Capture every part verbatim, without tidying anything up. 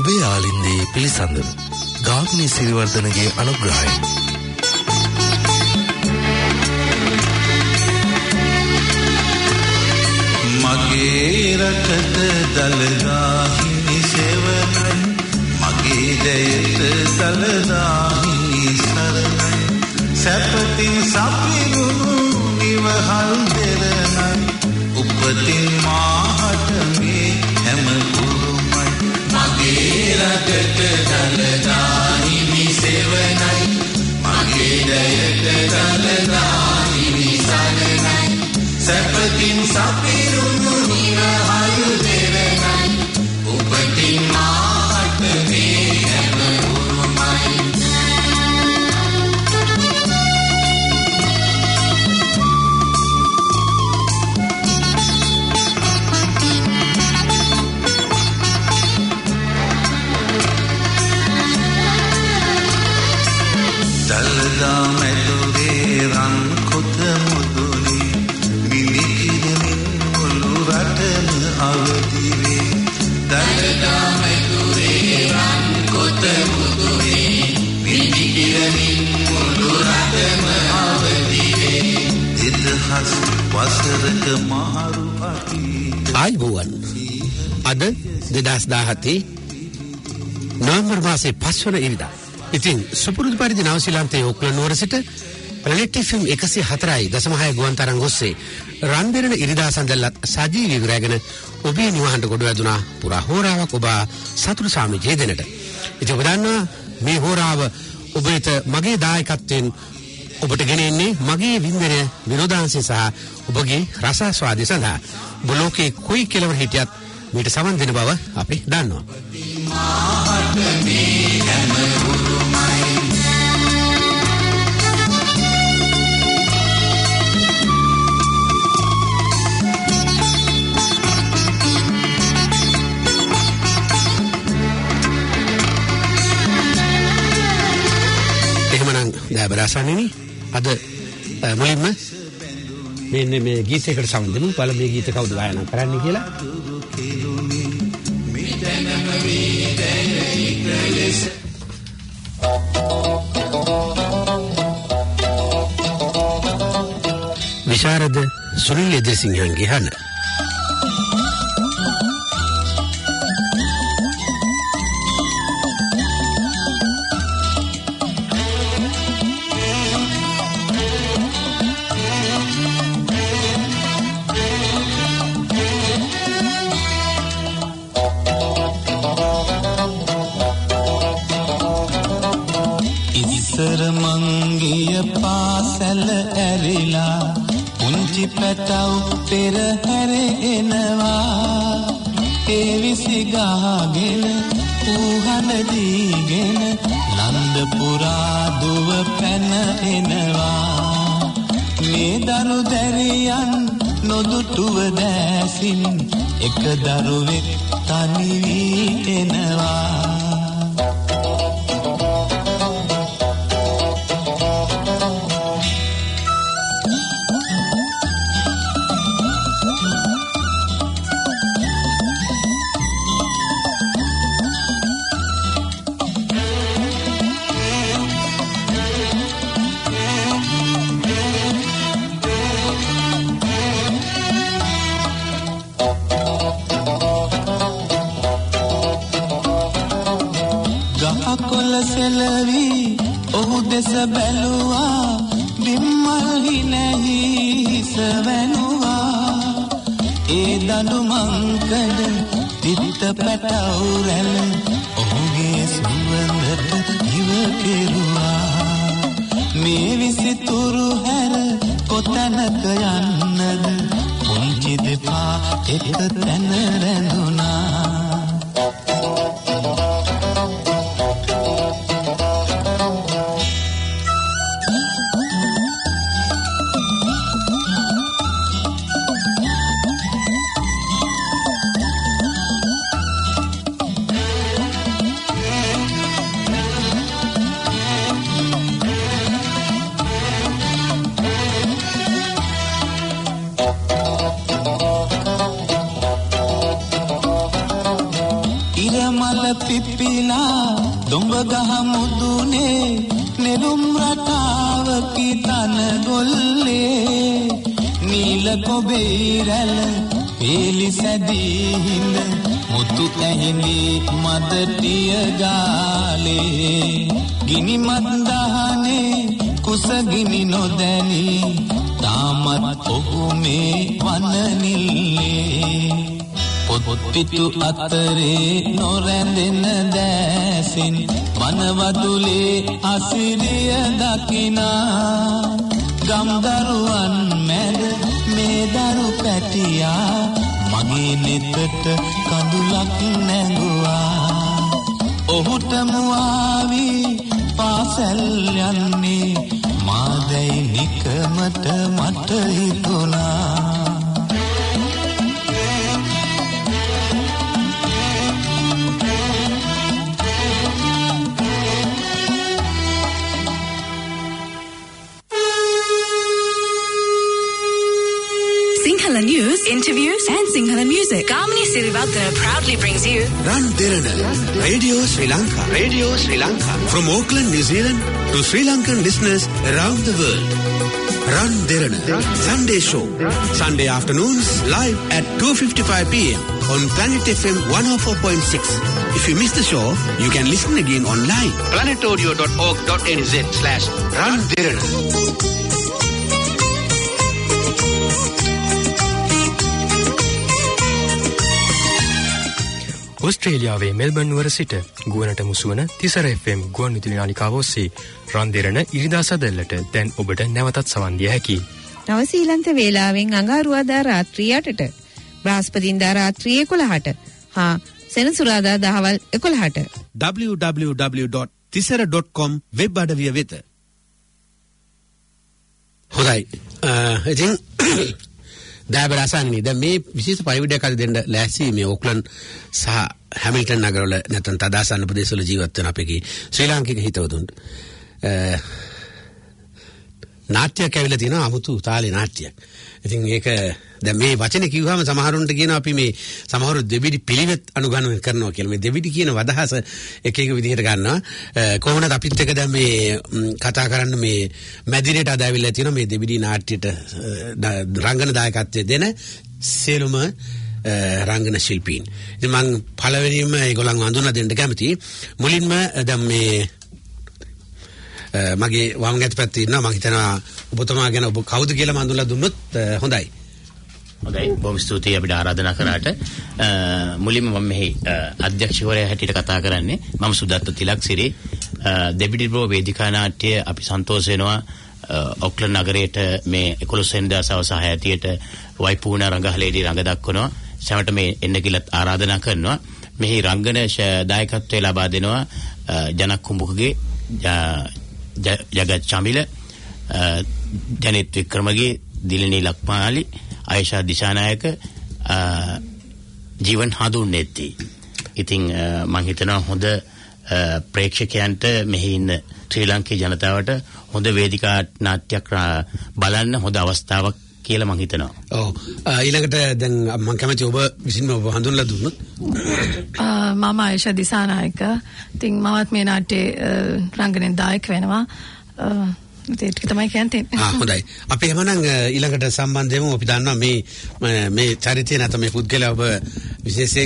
ඔබේ ආලින්දේ පිළිසඳර ගාමිණී සිරිවර්ධනගේ අනුග්‍රහයෙන් මගේ රටට දළදා හිමි සෙවණයි මගේ දයට දළදා හිමි සරණයි සැපතින් සපිරුණු නිවහල් දෙරණයි උපතින් මාහට මේ හැම උරුමයි මගේ රටට දළදා හිමි සෙවණයි මගේ දයට දළදා හිමි සරණයි සැපතින් සපිරුණු නිවහල් දෙරණයි උපතින් මාහට මේ හැම උරුමයි දළදා මැදුරේ රන් කොත මුදුනේ මිලිකිරමින් මුළු රටම අවදි වේ දළදා මැදුරේ රන් කොත මුදුනේ මිලිකිරමින් මුළු රටම අවදි වේ දෙදහස් වසරක මහරු අතීත ආයිබෝවන් අද දෙදහස් දාහතේ නොවැම්බර් මාසේ පස්වන ඉරිදා ඉතින් සුපුරුදු පරිදි නවසීලන්තයේ ඕක්ලන්ඩ් නුවර සිට ප්ලැනට් එෆ් එම් එකසිය හතරයි දශම හය ගුවන් තරංග ඔස්සේ රන්බෙරණ ඉරිදා සඳල්ලත් සජීවීව රැගෙන ඔබේ නිවහනට ගොඩ වැදුනා පුරා හෝරාවක් ඔබ සතුටු සාමිජය දෙනට. ඉතින් ඔබ දන්නවා මේ හෝරාව ඔබ වෙත මගේ දායකත්වයෙන් ඔබට ගෙනෙන්නේ මගේ වින්දනය විනෝදාංශය සහ ඔබගේ රසාස්වාදය සඳහා. ඔබ ලෝකේ කොයි කෙලවර හිටියත් මීට සමන් දෙන බව අපි දන්නවා. දෑබරාසන්නේනි අද මුලින්ම මෙන්න මේ ගීතයකට සමන් දෙමු. බලමු මේ ගීත කවුද ගායනා කරන්නේ කියලා. විශාරද සුනිල් එදිරිසිංහන්ගේ හඬ. පැටව් පෙරහැර එනවා ඒ විසි ගහගෙන ඌහන දීගෙන නන්ද පුරා දුව පැන එනවා මේ දරු දැරියන් නොදුටුව දැසින් එක දරුවෙක් තනි වී එනවා බැලුවා බිම්මල් හිනැහි සවැනුවා ඒ දඬු මංකඩ තිත්ත පැටව් රැළ ඔහුගේ සුවඳට ඉව කෙරුවා මේ විසිතුරු හැර කොතැනක යන්නද පුංචි දෙපා එක තැන රැඳුනා පිපිලා දොඹ ගහ මුදුනේ නෙළුම් රටාවකි තන ගොල්ලේ නීල කොබේරැළ පේලි සැදී හිඳ මුතු ඇහිඳි මදටිය ගාලේ ගිනි මන්දහනේ කුසගිනි නොදැනි තාමත් ඔහු මේ වනනිල්ලේ පොත් පිටු අතරේ නොරැඳෙන දැසින් වනවදුලේ අසිරිය දකිනා ගම්දරුවන් මැද මේ දරු පැටියා මගේ නෙතට කඳුලක් නැඟුවා ඔහුට මුවාවි පාසල් යන්නේ මාදැයි නිකමට මට හිතුණා Sinhala news, interviews and Sinhala music. Kamini Sirivaddana proudly brings you Ran Derana, Radio Sri Lanka. Radio Sri Lanka. From Auckland, New Zealand to Sri Lankan listeners around the world. Ran Derana, Sunday show. Sunday afternoons live at two fifty-five p.m. on Planet F M one oh four point six. If you miss the show, you can listen again online. planetaudio dot org dot n z slash Ran Derana. ඔස්ට්‍රේලියාවේ Melbourne නුවර සිට ගුවනට මුසුවන Thisara F M ගුවන් විදුලි නාලිකාව ඔස්සේ රන් දෙරණ ඉරිදා සදල්ලට දැන් ඔබට නැවතත් සවන් දිය හැකියි. නවසීලන්ත වේලාවෙන් අඟහරුවාදා රාත්‍රී අටට, බ්‍රහස්පතින්දා රාත්‍රී එකොළහට හා සෙනසුරාදා දහවල් එකොළහට w w w dot tisara dot com web අඩවිය වෙත. හොඳයි. ඉතින් දැබර අසන්නේ දැන් මේ විශේෂ පරිවිඩයක් අද දෙන්න ලෑස්ති මේ ඕක්ලන්ඩ් සහ හැමිල්ටන් නගරවල නැත්නම් තදාසන්න ප්‍රදේශවල ජීවත් වෙන අපේ ශ්‍රී ලාංකික හිතවතුන්ට නාට්‍යයක් ඇවිල්ලා තියෙනවා අමුතු තාලේ නාට්‍යයක්. ඉතින් ඒක දැන් මේ වචනේ කිව්වම සමහරුන්ට කියනවා අපි මේ සමහරු දෙවිඩි පිළිවෙත් අනුගමනය කරනවා කියලා. මේ දෙවිඩි කියන වදහස එක එක විදිහට ගන්නවා. කොහොමද අපිත් එක දැන් මේ කතා කරන්න මේ මැදිරියට අද ඇවිල්ලා තියෙනවා මේ දෙවිඩි නාට්‍යයට රංගන දායකත්වය දෙන සියලුම රංගන ශිල්පීන්. ඉතින් මම පළවෙනියෙන්ම ඒගොල්ලන්ව හඳුන්වා දෙන්න කැමතියි. මුලින්ම දැන් මේ මගේ වම් ගැට පැත්තේ ඉන්නවා. මම හිතනවා ඔබතුමා ගැන ඔබ කවුද කියලා මම හඳුන්ලා දුන්නොත් හොඳයි. හොඳයි, බොහොම ස්තුතියි අපිට ආරාධනා කරාට. මුලින්ම මම මෙහි අධ්‍යක්ෂකවරයා හැටියට කතා කරන්නේ මම සුදත්ත තිලක්සිරි. දෙබිඩි බ්‍රෝ වේදිකා නාට්‍ය අපි සන්තෝෂ වෙනවා ඔක්ලන්ඩ් නගරයට මේ එකොළොස් වෙනිදා සවස් හය ඇතියට වයිපූර්ණ රංගහලේදී රංග දක්වනවා. සමට මේ එන්න කියලා ආරාධනා කරනවා. මෙහි රංගන දායකත්වය ලබා දෙනවා ජනක් කුඹුකගේ, ජගත් චමිල, ජනිත් වික්‍රමගේ, දිලිනී ලක්මාලි, ආයෂා දිශානායක, ජීවන් හඳුන්නෙත්ති. ඉතින් මම හිතනවා හොඳ ප්‍රේක්ෂකයන්ට මෙහි ඉන්න ශ්‍රී ලංකේ ජනතාවට හොඳ වේදිකා නාට්‍යයක් බලන්න හොඳ අවස්ථාවක් කියලා මම හිතනවා. ඔව්. ඊළඟට දැන් මම කැමති ඔබ විසින්ම ඔබ හඳුන්ලා දුන්නොත්. මම ආයෂා දිසානායක. ඉතින් මමත් මේ නාට්‍යයේ රංගනෙන් දායක වෙනවා. ඒක තමයි කියන්නේ. ආ හොඳයි. අපි එහෙමනම් ඊළඟට සම්බන්ධ වෙමු. අපි දන්නවා මේ මේ චරිතය නැත්නම් මේ පුද්ගලයා ඔබ විශේෂයෙන්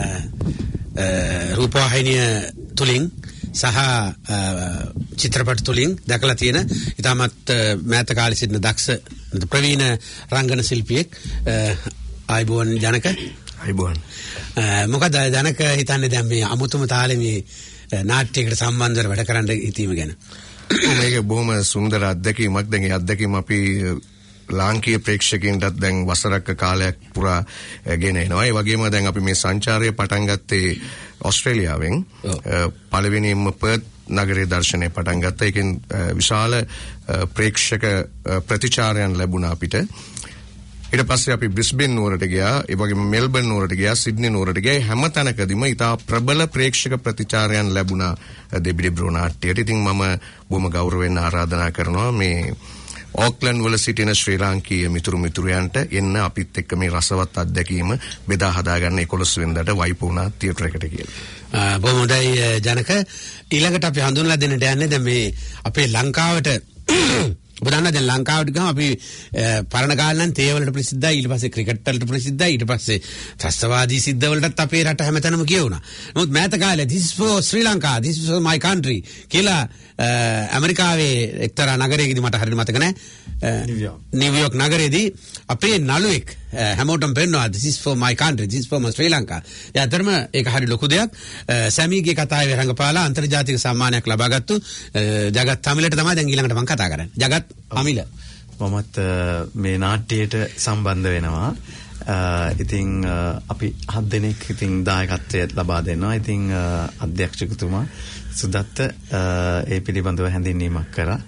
රූපවාහිනිය තුලින් සහ චිත්‍රපට තුලින් දැකලා තියෙන ඉතාමත් මෑත කාලේ සිටින දක්ෂ ප්‍රවීණ රංගන ශිල්පියෙක්. ආයිබෝන් ජනක. ආයිබෝන්. මොකද ජනක හිතන්නේ දැන් මේ අමුතුම තාලේ මේ නාට්‍යයකට සම්බන්ධව වැඩ කරන්න හිතීම ගැන? මේක බොහොම සුන්දර අත්දැකීමක්. දැන් ඒ අත්දැකීම අපි ලාංකීය ප්‍රේක්ෂකයන්ටත් දැන් වසරක කාලයක් පුරා ගෙන එනවා. ඒ වගේම දැන් අපි මේ සංචාරය පටන් ගත්තේ ඔස්ට්‍රේලියාවෙන්. පළවෙනියෙන්ම පර්ත් නගරයේ දර්ශනය පටන් ගත්තා. ඒකෙන් විශාල ප්‍රේක්ෂක ප්‍රතිචාරයන් ලැබුණා අපිට. ඊට පස්සේ අපි බ්‍රිස්බේන් නුවරට ගියා, ඒ වගේම මෙල්බර්න් නුවරට ගියා, සිඩ්නි නුවරට ගියා. හැම තැනකදීම ඉතා ප්‍රබල ප්‍රේක්ෂක ප්‍රතිචාරයන් ලැබුණා දෙබිඩි බ්‍රෝ නාට්‍යයට. ඉතින් මම බොහොම ගෞරවයෙන් ආරාධනා කරනවා මේ ඕක්ලන්ඩ් වල සිටින ශ්‍රී ලාංකීය මිතුරු මිතුරියන්ට එන්න අපිත් එක්ක මේ රසවත් අත්දැකීම බෙදා හදා ගන්න එකොළොස් වෙනිදාට වයිපුණා තියටර් එකට කියලා. බොහොම හොඳයි ජනක. ඊළඟට අපි හඳුන්ලා දෙන්නට යන්නේ දැන් මේ අපේ ලංකාවට ඔබ දන්නා දැන් ලංකාවට ගියාම අපි පරණ කාලේ නම් තේ වලට ප්‍රසිද්ධයි, ඊට පස්සේ ක්‍රිකට් වලට ප්‍රසිද්ධයි, ඊට පස්සේ ත්‍රස්තවාදී සිද්ධ වලටත් අපේ රට හැමතැනම කියවුණා. නමුත් මෑත කාලේ this is for Sri Lanka, this is for my country කියලා ඇමරිකාවේ එක්තරා නගරයකදී මට හරියට මතක නැහැ නිව්යෝර්ක් නගරයේදී අපේ නළුවෙක් හැමෝටම පෙන්වනවා this is for my country, this is for my Sri Lanka. ඒතරම ඒක හරි ලොකු දෙයක්. සැමීගේ කතාවේ රංගපාලා අන්තර්ජාතික සම්මානයක් ලබාගත්තු ජගත් තමිලට තමයි දැන් ඊළඟට මම කතා කරන්නේ. ජගත් අමිල මමත් මේ නාට්‍යයට සම්බන්ධ වෙනවා. ඉතින් අපි හත් දෙනෙක් ඉතින් දායකත්වය ලබා දෙනවා. ඉතින් අධ්‍යක්ෂකතුමා සුදත්ත ඒ පිළිබඳව හැඳින්වීමක් කරා.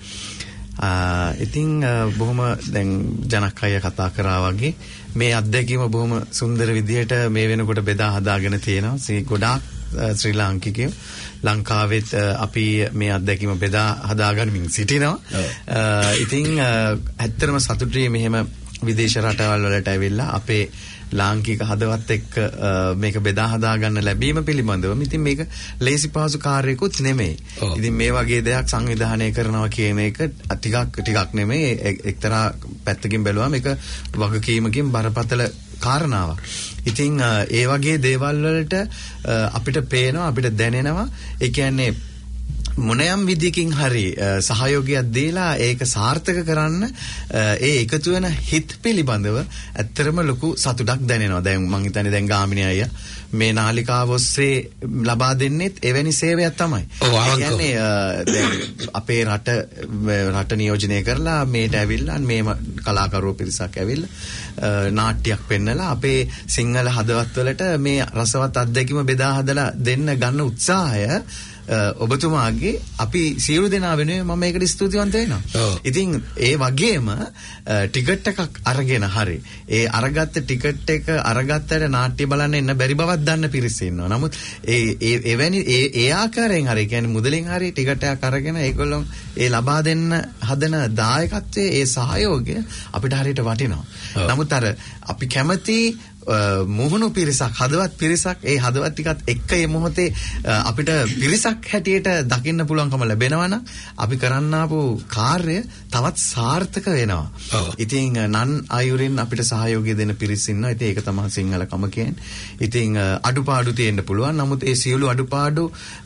ඉතින් බොහොම දැන් ජනක අය කතා කරා වගේ මේ අත්දැකීම බොහොම සුන්දර විදිහට මේ වෙනකොට බෙදා හදාගෙන තියෙනවා. සී ගොඩාක් ශ්‍රී ලාංකිකයෝ ලංකාවෙත් අපි මේ අත්දැකීම බෙදා හදාගනිමින් සිටිනවා. ඉතින් ඇත්තටම සතුටුයි මෙහෙම විදේශ රටවල් වලට ඇවිල්ලා අපේ ලාංකික හදවත් එක්ක මේක බෙදා හදා ගන්න ලැබීම පිළිබඳව. ඉතින් මේක ලේසි පහසු කාර්යයකුත් නෙමෙයි. ඉතින් මේ වගේ දෙයක් සංවිධානය කරනවා කියන එක ටිකක් ටිකක් නෙමෙයි. එක්තරා පැත්තකින් බැලුවම මේක වගකීමකින් බරපතල කාරණාවක්. ඉතින් ඒ වගේ දේවල් වලට අපිට පේනවා, අපිට දැනෙනවා. ඒ කියන්නේ මොනෑම් විදියකින් හරි සහයෝගයක් දීලා ඒක සාර්ථක කරන්න ඒ එකතු වෙන හිත් පිළිබඳව ඇත්තරම ලොකු සතුටක් දැනෙනවා. දැන් මං හිතන්නේ දැන් ගාමිණී අයියා මේ නාලිකාව ඔස්සේ ලබා දෙන්නෙත් එවැනි සේවයක් තමයි. ඒ කියන්නේ දැන් අපේ රට රට නියෝජනය කරලා මේට ඇවිල්ලා මේ කලාකරුවෝ පිරිසක් ඇවිල්ලා නාට්‍යයක් පෙන්නලා අපේ සිංහල හදවත් වලට මේ රසවත් අත්දැකීම බෙදා හදලා දෙන්න ගන්න උත්සාහය ඔබතුමාගේ අපි සියලු දෙනා වෙනුවෙන් මම මේකට ස්තුතිවන්ත වෙනවා. ඉතින් ඒ වගේම ටිකට් එකක් අරගෙන හරි ඒ අරගත්ත ටිකට් එක අරගත්තට නාට්‍ය බලන්න එන්න බැරි බවක් දන්න පිරිස ඉන්නවා. නමුත් ඒ ඒ එවැනි ඒ ඒ ආකාරයෙන් හරි කියන්නේ මුදලින් හරි ටිකට් එකක් අරගෙන ඒගොල්ලෝ ඒ ලබා දෙන්න හදන දායකත්වයේ ඒ සහයෝගය අපිට හරියට වටිනවා. නමුත් අර අපි කැමති මොහුණු පිරිසක් හදවත් පිරිසක් ඒ හදවත් ටිකත් එක්ක මේ මොහොතේ අපිට පිරිසක් හැටියට දකින්න පුළුවන්කම ලැබෙනවා නම් අපි කරන්න ආපු කාර්යය තවත් සාර්ථක වෙනවා. ඉතින් නන් අයුරින් අපිට සහයෝගය දෙන පිරිස ඉන්නවා. ඉතින් ඒක තමයි සිංහලකම කියන්නේ. ඉතින් අඩුපාඩු තියෙන්න පුළුවන්. නමුත් ඒ සියලු අඩුපාඩු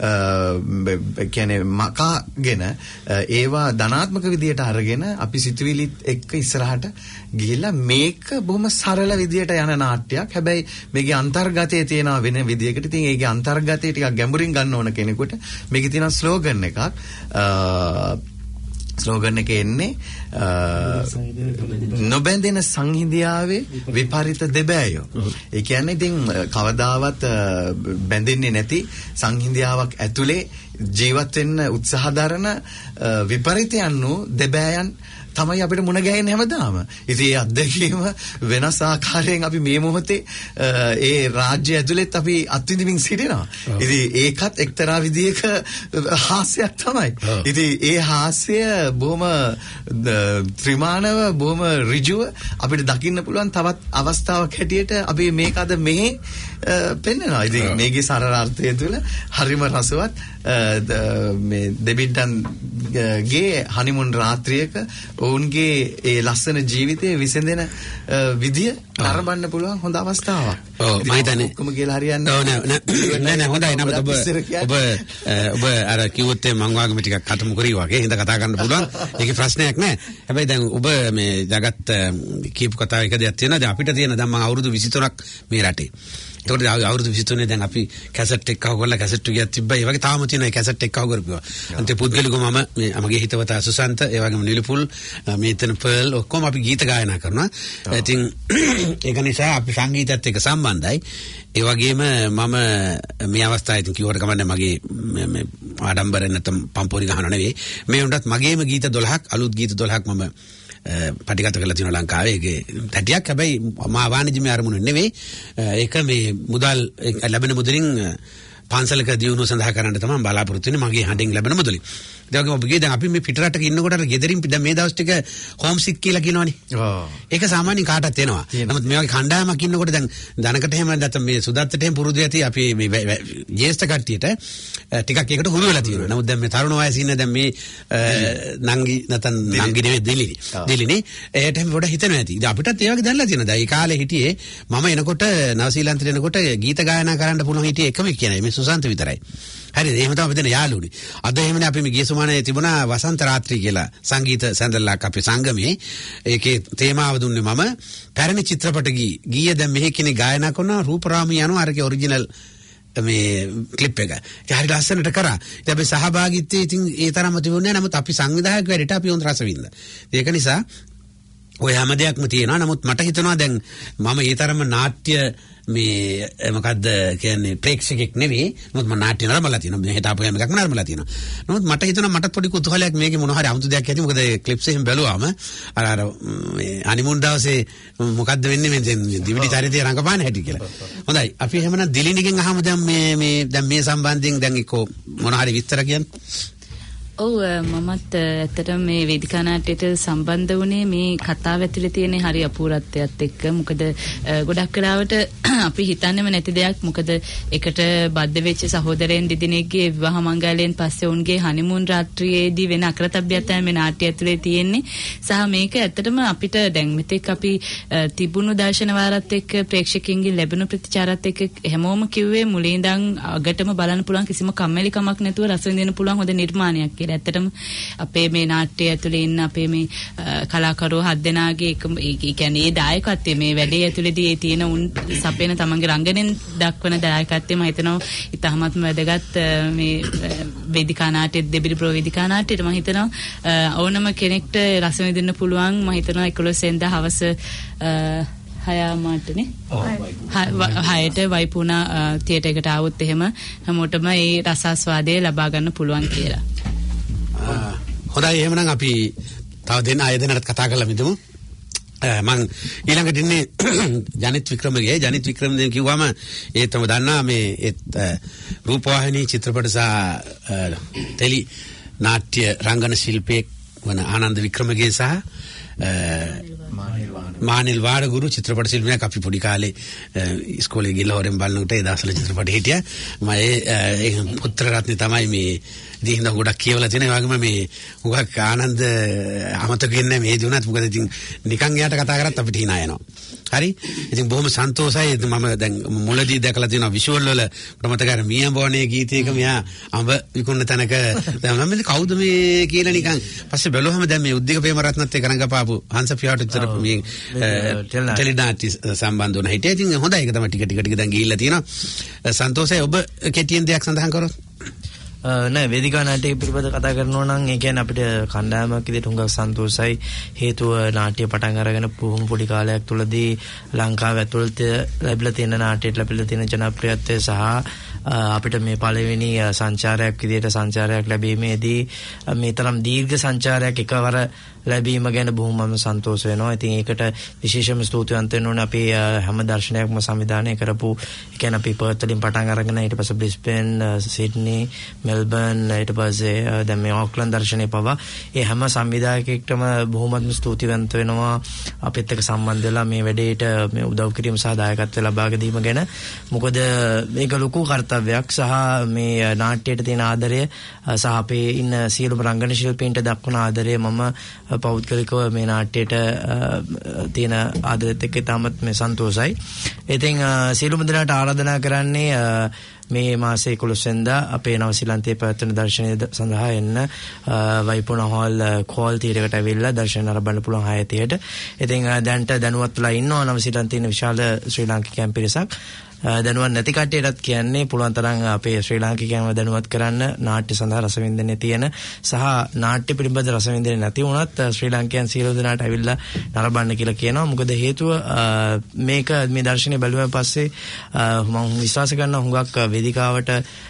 කියන්නේ මකාගෙන ඒවා ධනාත්මක විදියට අරගෙන අපි සිතුවිලිත් එක්ක ඉස්සරහට ගිහිල්ලා මේක බොහොම සරල විදියට යන නාට්‍ය. හැබැයි මේකේ අන්තර්ගතයේ තියෙන වෙන විදියකට. ඉතින් ඒකේ අන්තර්ගතය ටිකක් ගැඹුරින් ගන්න ඕන කෙනෙකුට මේකේ තියෙන ස්ලෝගන් එකක්. ස්ලෝගන් එකේ එන්නේ නොබැඳෙන සංහිඳියාවේ විපරිත දෙබෑයෝ. ඒ කියන්නේ ඉතින් කවදාවත් බැඳෙන්නේ නැති සංහිඳියාවක් ඇතුලේ ජීවත් වෙන්න උත්සාහ දරන විපරිතයන් වූ දෙබෑයන් තමයි අපිට මුණ ගැහෙන්නේ හැමදාම. ඉතින් ඒ අත්දැකීම වෙනස් ආකාරයෙන් අපි මේ මොහොතේ ඒ රාජ්‍ය ඇතුළෙත් අපි අත්විඳින්මින් සිටිනවා. ඉතින් ඒකත් එක්තරා විදියක හාස්‍යයක් තමයි. ඉතින් ඒ හාස්‍ය බොහොම ත්‍රිමානව බොහොම ඍජුව අපිට දකින්න පුළුවන් තවත් අවස්ථාවක් හැටියට අපි මේක අද මෙහි පෙන්වනවා. ඉතින් මේකේ සරලාර්ථය තුළ හරිම රසවත් මේ දෙබිඩ්ඩන්ගේ හනිමුන් රාත්‍රියක ඔවුන්ගේ ඒ ලස්සන ජීවිතයේ විසඳෙන විදිය නරඹන්න පුළුවන් හොඳ අවස්ථාවක්. ඔව් මම හිතන්නේ ඔක්කොම කියලා හරියන්නේ නෑ නෑ නෑ හොඳයි. නමුත් ඔබ ඔබ ඔබ අර කිව්වොත් මම වාගම ටිකක් කටමු කරී වගේ හින්දා කතා කරන්න පුළුවන්. ඒකේ ප්‍රශ්නයක් නෑ. හැබැයි දැන් ඔබ මේ జగත් කියපු කතාව එක දෙයක් තියෙනවා. දැන් අපිට තියෙන දැන් මම අවුරුදු විසිතුනක් මේ රටේ. ඒකට අවුරුදු විසිතුනේ දැන් අපි කැසට් එකක් අහුවලා කැසට් එකක් තිබ්බා. ඒ වගේ තාම තියෙන ඒ කැසට් එකක් අහුවරපුවා. අන්තිම පුද්ගලිකව මම මේ මගේ හිතවතා සුසන්ත ඒ වගේම නිලුපුල් මේතන පර්ල් ඔක්කොම අපි ගීත ගායනා කරනවා. ඉතින් ඒක නිසා අපි සංගීතයත් එක්ක සම්බන්ධයි. ඒ වගේම මම මේ අවස්ථාවේ ඉතින් කිව්වට කමන්නේ මගේ මේ ආඩම්බර නැත්නම් පම්පෝරි ගහනව නෙවෙයි. මේ උන්ටත් මගේම ගීත දොළහක් අලුත් ගීත දොළහක් මම පටිගත කරලා තියෙනවා ලංකාවේ. ඒකේ තැටියක් හැබැයි මා වාණිජ්‍යමය අරමුණු නෙවෙයි. ඒක මේ මුදල් ලැබෙන මුදලින් පන්සලක දියුණුව සඳහා කරන්න තමයි බලාපොරොත්තු වෙන්නේ මගේ හඬින් ලැබෙන මුදලින්. ඒ වගේම ඔබගේ දැන් අපි මේ පිටරටක ඉන්නකොට අර ගෙදරින් දැන් මේ දවස් ටික හෝම් සික් කියලා කියනවනේ. ඔව්. ඒක සාමාන්‍යයෙන් කාටත් එනවා. නමුත් මේ වගේ කණ්ඩායමක් ඉන්නකොට දැන් ධනකට එහෙම නැත්නම් මේ සුදත්තට එහෙම පුරුදු ඇති අපි මේ ජේෂ්ඨ කට්ටියට ටිකක් ඒකට හුරු වෙලා තියෙනවා. නමුත් දැන් මේ තරුණ වයසේ ඉන්න දැන් මේ නංගි නැත්නම් නංගි නෙවෙයි දෙලිනි. දෙලිනි ඒකට එහෙම පොඩ හිතනවා ඇති. ඉතින් අපිටත් ඒ වගේ දැනලා තියෙනවා. දැන් ඒ කාලේ හිටියේ මම එනකොට නවසීලන්තේ එනකොට ගීත ගායනා කරන්න පුළුවන් හිටියේ එකම කියනයි මේ සුසාන්ත විතරයි. හරිද? එහෙම තමයි මෙතන යාළුවනේ. අද එහෙමනේ අපි මේ ගිය සුමානේ තිබුණා වසන්ත රාත්‍රී කියලා සංගීත සැඳල්ලක් අපේ සංගමේ. ඒකේ තේමාව දුන්නේ මම පැරණි චිත්‍රපට ගී. ගීය දැන් මෙහි කෙනෙක් ගායනා කරනවා රූපරාමී යනවා අරගේ ඔරිජිනල් මේ ක්ලිප් එක. ඒක හරි ලස්සනට කරා. ඉතින් අපි සහභාගීත්වයේ ඉතින් ඒ තරම්ම තිබුණේ නැහැ. නමුත් අපි සංවිධායක වැඩට අපි උන් රස වින්ද. ඒක නිසා ඔය හැම දෙයක්ම තියෙනවා. නමුත් මට හිතෙනවා දැන් මම ඒ තරම්ම නාට්‍ය මේ මොකද්ද කියන්නේ ප්‍රේක්ෂකෙක් නෙවෙයි. නමුත් මම නාට්‍ය නරඹලා තියෙනවා. මේ හෙට ආපු හැම එකක්ම නරඹලා තියෙනවා. නමුත් මට හිතෙනවා මට පොඩි කුතුහලයක් මේකේ මොන හරි අමුතු දෙයක් ඇති. මොකද ක්ලිප්ස් එහෙම බැලුවාම අර අර මේ හනිමූන් දවසේ මොකද්ද වෙන්නේ මේ දිවිඩි චරිතය රංගපාන හැටි කියලා. හොඳයි. අපි එහෙමනම් දිලිනිගෙන් අහමු දැන් මේ මේ දැන් මේ සම්බන්ධයෙන් දැන් එක්ක මොන හරි විස්තර කියන්න. ඔව් මමත් ඇත්තටම මේ වේදිකා නාට්‍යයට සම්බන්ධ වුණේ මේ කතාව ඇතුලේ තියෙන හරි අපූර්වත්වයත් එක්ක. මොකද ගොඩක් වෙලාවට අපි හිතන්නේම නැති දෙයක්. මොකද එකට බද්ධ වෙච්ච සහෝදරයන් දෙදෙනෙක්ගේ විවාහ මංගල්‍යයෙන් පස්සේ උන්ගේ හනිමූන් රාත්‍රියේදී වෙන අකරතැබ්බයක් තමයි මේ නාට්‍ය ඇතුලේ තියෙන්නේ. සහ මේක ඇත්තටම අපිට දැන් මෙතෙක් අපි තිබුණු දර්ශන වාරත් එක්ක ප්‍රේක්ෂකයන්ගේ ලැබුණු ප්‍රතිචාරات එක්ක හැමෝම කිව්වේ මුලින් ඉඳන් අගටම බලන්න පුළුවන් කිසිම කම්මැලිකමක් නැතුව රස විඳින්න පුළුවන් හොඳ නිර්මාණයක් කියලා. ඇත්තටම අපේ මේ නාට්‍ය ඇතුලේ ඉන්න අපේ මේ කලාකරුවෝ හත් දෙනාගේ එක ඒ කියන්නේ ඒ දායකත්වයේ මේ වැඩේ ඇතුලේදී ඒ තියෙන උන් සපේන තමන්ගේ රංගනෙන් දක්වන දායකත්වය මම හිතනවා ඉතාමත්ම වැදගත් මේ වේදිකා නාට්‍ය දෙබිඩි ප්‍රෝ වේදිකා නාට්‍යෙට මම හිතනවා ඕනම කෙනෙක්ට රස විඳින්න පුළුවන්. මම හිතනවා එකොළොස් වෙනිදා හවස හයමාටනේ හයට වයිපුණා තියටර් එකට ආවොත් එහෙම හැමෝටම ඒ රසාස්වාදය ලබා ගන්න පුළුවන් කියලා. හොඳයි එහෙමනම් අපි තව දෙන්න අය දෙන්නට කතා කරලා මිදමු. මම ඊළඟට ඉන්නේ ජනිත් වික්‍රමගේ. ජනිත් වික්‍රමගෙන් කිව්වම ඒ තමයි දන්නා මේ රූපවාහිනී චිත්‍රපට සහ ටෙලි නාට්‍ය රංගන ශිල්පියෙක් වන ආනන්ද වික්‍රමගේ සහ මානිල් වාඩගුරු චිත්‍රපට ශිල්පියෙක්. අපි පොඩි කාලේ ඉස්කෝලේ ගිහලා හොරෙන් බලනකොට ඒ දවස්වල චිත්‍රපට හිටියා. මම ඒ පුත්‍ර රත්නේ තමයි මේ ඉතින් ගොඩක් කියවලා තියෙනවා. ඒ වගේම මේ උගක් ආනන්ද අමතක වෙන්නේ මේ දුණත්. මොකද ඉතින් නිකන් එයාට කතා කරත් අපිට hina යනවා. හරි. ඉතින් බොහොම සන්තෝෂයි. මම දැන් මුලදී දැකලා තියෙනවා විෂුවල් වල මට මතකයි මියඹෝනේ ගීතයක මෙයා අඹ විකුණන තැනක දැන් මම මේ කවුද මේ කියලා නිකන් පස්සේ බැලුවම දැන් මේ උද්දික ප්‍රේමරත්නත් එක්ක රංගපාපු හංස පියාට විතර මේ ටෙලිනාටි සම්බන්ධ වුණා හිටියා. ඉතින් හොඳයි. ඒක තමයි ටික ටික ටික දැන් ගිහිල්ලා තියෙනවා. සන්තෝෂයි. ඔබ කෙටියෙන් දෙයක් සඳහන් කරොත්. නෑ වේදිකා නාට්‍ය පිළිබඳ කතා කරනවා නම් ඒ කියන්නේ අපිට කණ්ඩායමක් විදිහට හුඟක් සන්තෝෂයි. හේතුව නාට්‍ය පටන් අරගෙන බොහොම පොඩි කාලයක් තුලදී ලංකාවේ ඇතුළත ලැබිලා තියෙන නාට්‍යයට ලැබිලා තියෙන ජනප්‍රියත්වය සහ අපිට මේ පළවෙනි සංචාරයක් විදිහට සංචාරයක් ලැබීමේදී මේ තරම් දීර්ඝ සංචාරයක් එකවර ලැබීම ගැන බොහොමම සන්තෝෂ වෙනවා. ඉතින් ඒකට විශේෂම ස්තුතිවන්ත වෙන්න ඕනේ අපි හැම දර්ශනයක්ම සංවිධානය කරපු ඒ කියන්නේ අපි පර්ත් වලින් පටන් අරගෙන ඊට පස්සේ බ්‍රිස්බේන්, සිඩ්නි, මෙල්බර්න්, ඊට පස්සේ දැන් මේ ඕක්ලන්ඩ් දර්ශනය පවා ඒ හැම සංවිධායකයෙක්ටම බොහොමත්ම ස්තුතිවන්ත වෙනවා අපිත් එක්ක සම්බන්ධ වෙලා මේ වැඩේට මේ උදව් කිරීම සහ දායකත්වය ලබා ගැනීම ගැන. මොකද මේක ලොකු කර්තව්‍යයක් සහ මේ නාට්‍යයට තියෙන ආදරය සහ අපේ ඉන්න සියලුම රංගන ශිල්පීන්ට දක්වන ආදරය මම පෞද්ගලිකව මේ නාට්‍යයට තියෙන ආදරෙත් එක්ක තාමත් මේ සන්තෝෂයි. ඉතින් සියලුම දෙනාට ආරාධනා කරන්නේ මේ මාසේ එකොළොස් වෙනිදා අපේ නවසීලන්තයේ පැවැත්වෙන දර්ශනය සඳහා එන්න වයිපුණා හෝල් කෝල් තියටර් එකට ඇවිල්ලා දර්ශන නරඹන්න පුළුවන් හය තිහට. ඉතින් දැන්ට දැනුවත් වෙලා ඉන්නවා නවසීලන්තයේ තියෙන විශාල ශ්‍රී ලාංකිකයන් පිරිසක්. දැනුවත් නැති කට්ටියටත් කියන්නේ පුළුවන් තරම් අපේ ශ්‍රී ලාංකිකයන්ව දැනුවත් කරන්න නාට්‍ය සඳහා රසවින්දනයේ තියෙන සහ නාට්‍ය පිළිබඳ රසවින්දනය නැති වුණත් ශ්‍රී ලාංකිකයන් සියලු දෙනාට ඇවිල්ලා නරඹන්න කියලා කියනවා. මොකද හේතුව මේක මේ දර්ශනය බැලුවෙන් පස්සේ මම විශ්වාස කරනවා හුඟක් වේදිකාවට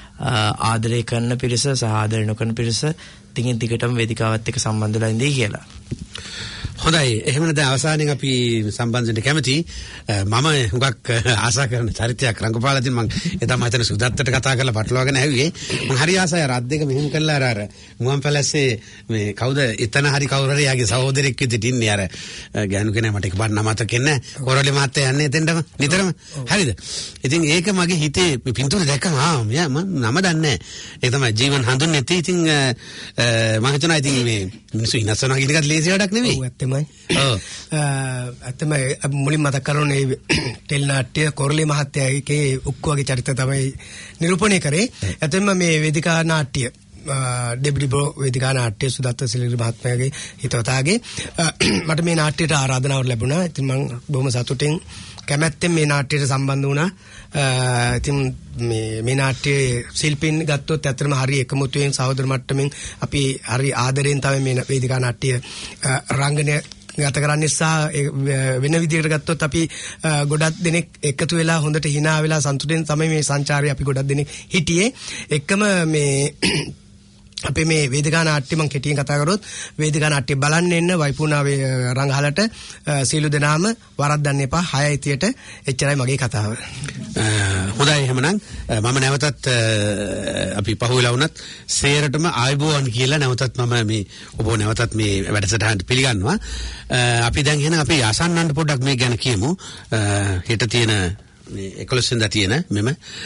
ආදරය කරන පිරිස සහ ආදරය නොකරන පිරිස දිගින් දිගටම වේදිකාවත් එක්ක සම්බන්ධ වෙලා ඉඳී කියලා. හොඳයි එහෙමනම් දැන් අවසානයේ අපි සම්බන්ධ වෙන්න කැමති මම හුඟක් ආසා කරන චරිතයක් රංගපාලා තින් මම එතම හිතන සුදත්තට කතා කරලා පටලවාගෙන ආවේ මම හරි ආසයි රත් දෙක මෙහෙම කළා අර අර මුවන් පැලස්සේ මේ කවුද එතන හරි කවුරු හරි යාගේ සහෝදරෙක් විදිහට ඉන්නේ අර ගෑනු කෙනා මට එකපාරට නම මතක එන්නේ කොරලේ මහත්තයා යන්නේ එතෙන්ටම නිතරම හරිද ඉතින් ඒක මගේ හිතේ මේ පින්තූරේ දැක්කම ආ මෙයා මම නම දන්නේ නැහැ ඒක තමයි ජීවන් හඳුන්නේ නැති ඉතින් මම හිතනවා ඉතින් මේ මිනිස්සු ඉනස්සනවා කියන එකත් ලේසි වැඩක් නෙවෙයි ඇත්තමයි ඔව් ඇත්තමයි මුලින්ම මතක් කරන්නේ ටෙල් නාට්‍ය කොරලේ මහත්තයාගේ උක්කු වගේ චරිත තමයි නිරූපණය කරේ ඇත්තම මේ වේදිකා නාට්‍ය ඩෙබ්‍රි බෝ වේදිකා නාට්‍ය සුදත්ත සිලිරි මහත්මයාගේ හිතවතාගේ මට මේ නාට්‍යයට ආරාධනාවක් ලැබුණා ඉතින් මම බොහොම සතුටින් කැමැත්තෙන් මේ නාට්‍යයට සම්බන්ධ වුණා ඉතින් මේ මේ නාට්‍යයේ ශිල්පීන් ගත්තොත් ඇත්තටම හරි එකමුතුවෙන් සහෝදර මට්ටමින් අපි හරි ආදරෙන් තමයි මේ වේදිකා නාට්‍ය රංගනය ගත කරන්නේ සහ වෙන විදිහකට ගත්තොත් අපි ගොඩක් දෙනෙක් එකතු වෙලා හොඳට hina වෙලා සතුටින් තමයි මේ සංචාරය අපි ගොඩක් දෙනෙක් හිටියේ එක්කම මේ අපේ මේ වේදිකා නාට්‍ය මම කෙටියෙන් කතා කරොත් වේදිකා නාට්‍ය බලන්න එන්න වයිපුණා රංගහලට සීලු දෙනාම වරද්දන්න එපා හයයි තියට එච්චරයි මගේ කතාව. හොඳයි එහෙමනම් මම නැවතත් අපි පහුවෙලා වුණත් සේරටම ආයුබෝවන් කියලා නැවතත් මම මේ ඔබ නැවතත් මේ වැඩසටහනට පිළිගන්නවා. අපි දැන් එහෙනම් අපි ආසන්නන්ට පොඩ්ඩක් මේ ගැන කියමු. හෙට තියෙන මේ එකොළොස් වෙනිදා තියෙන මෙම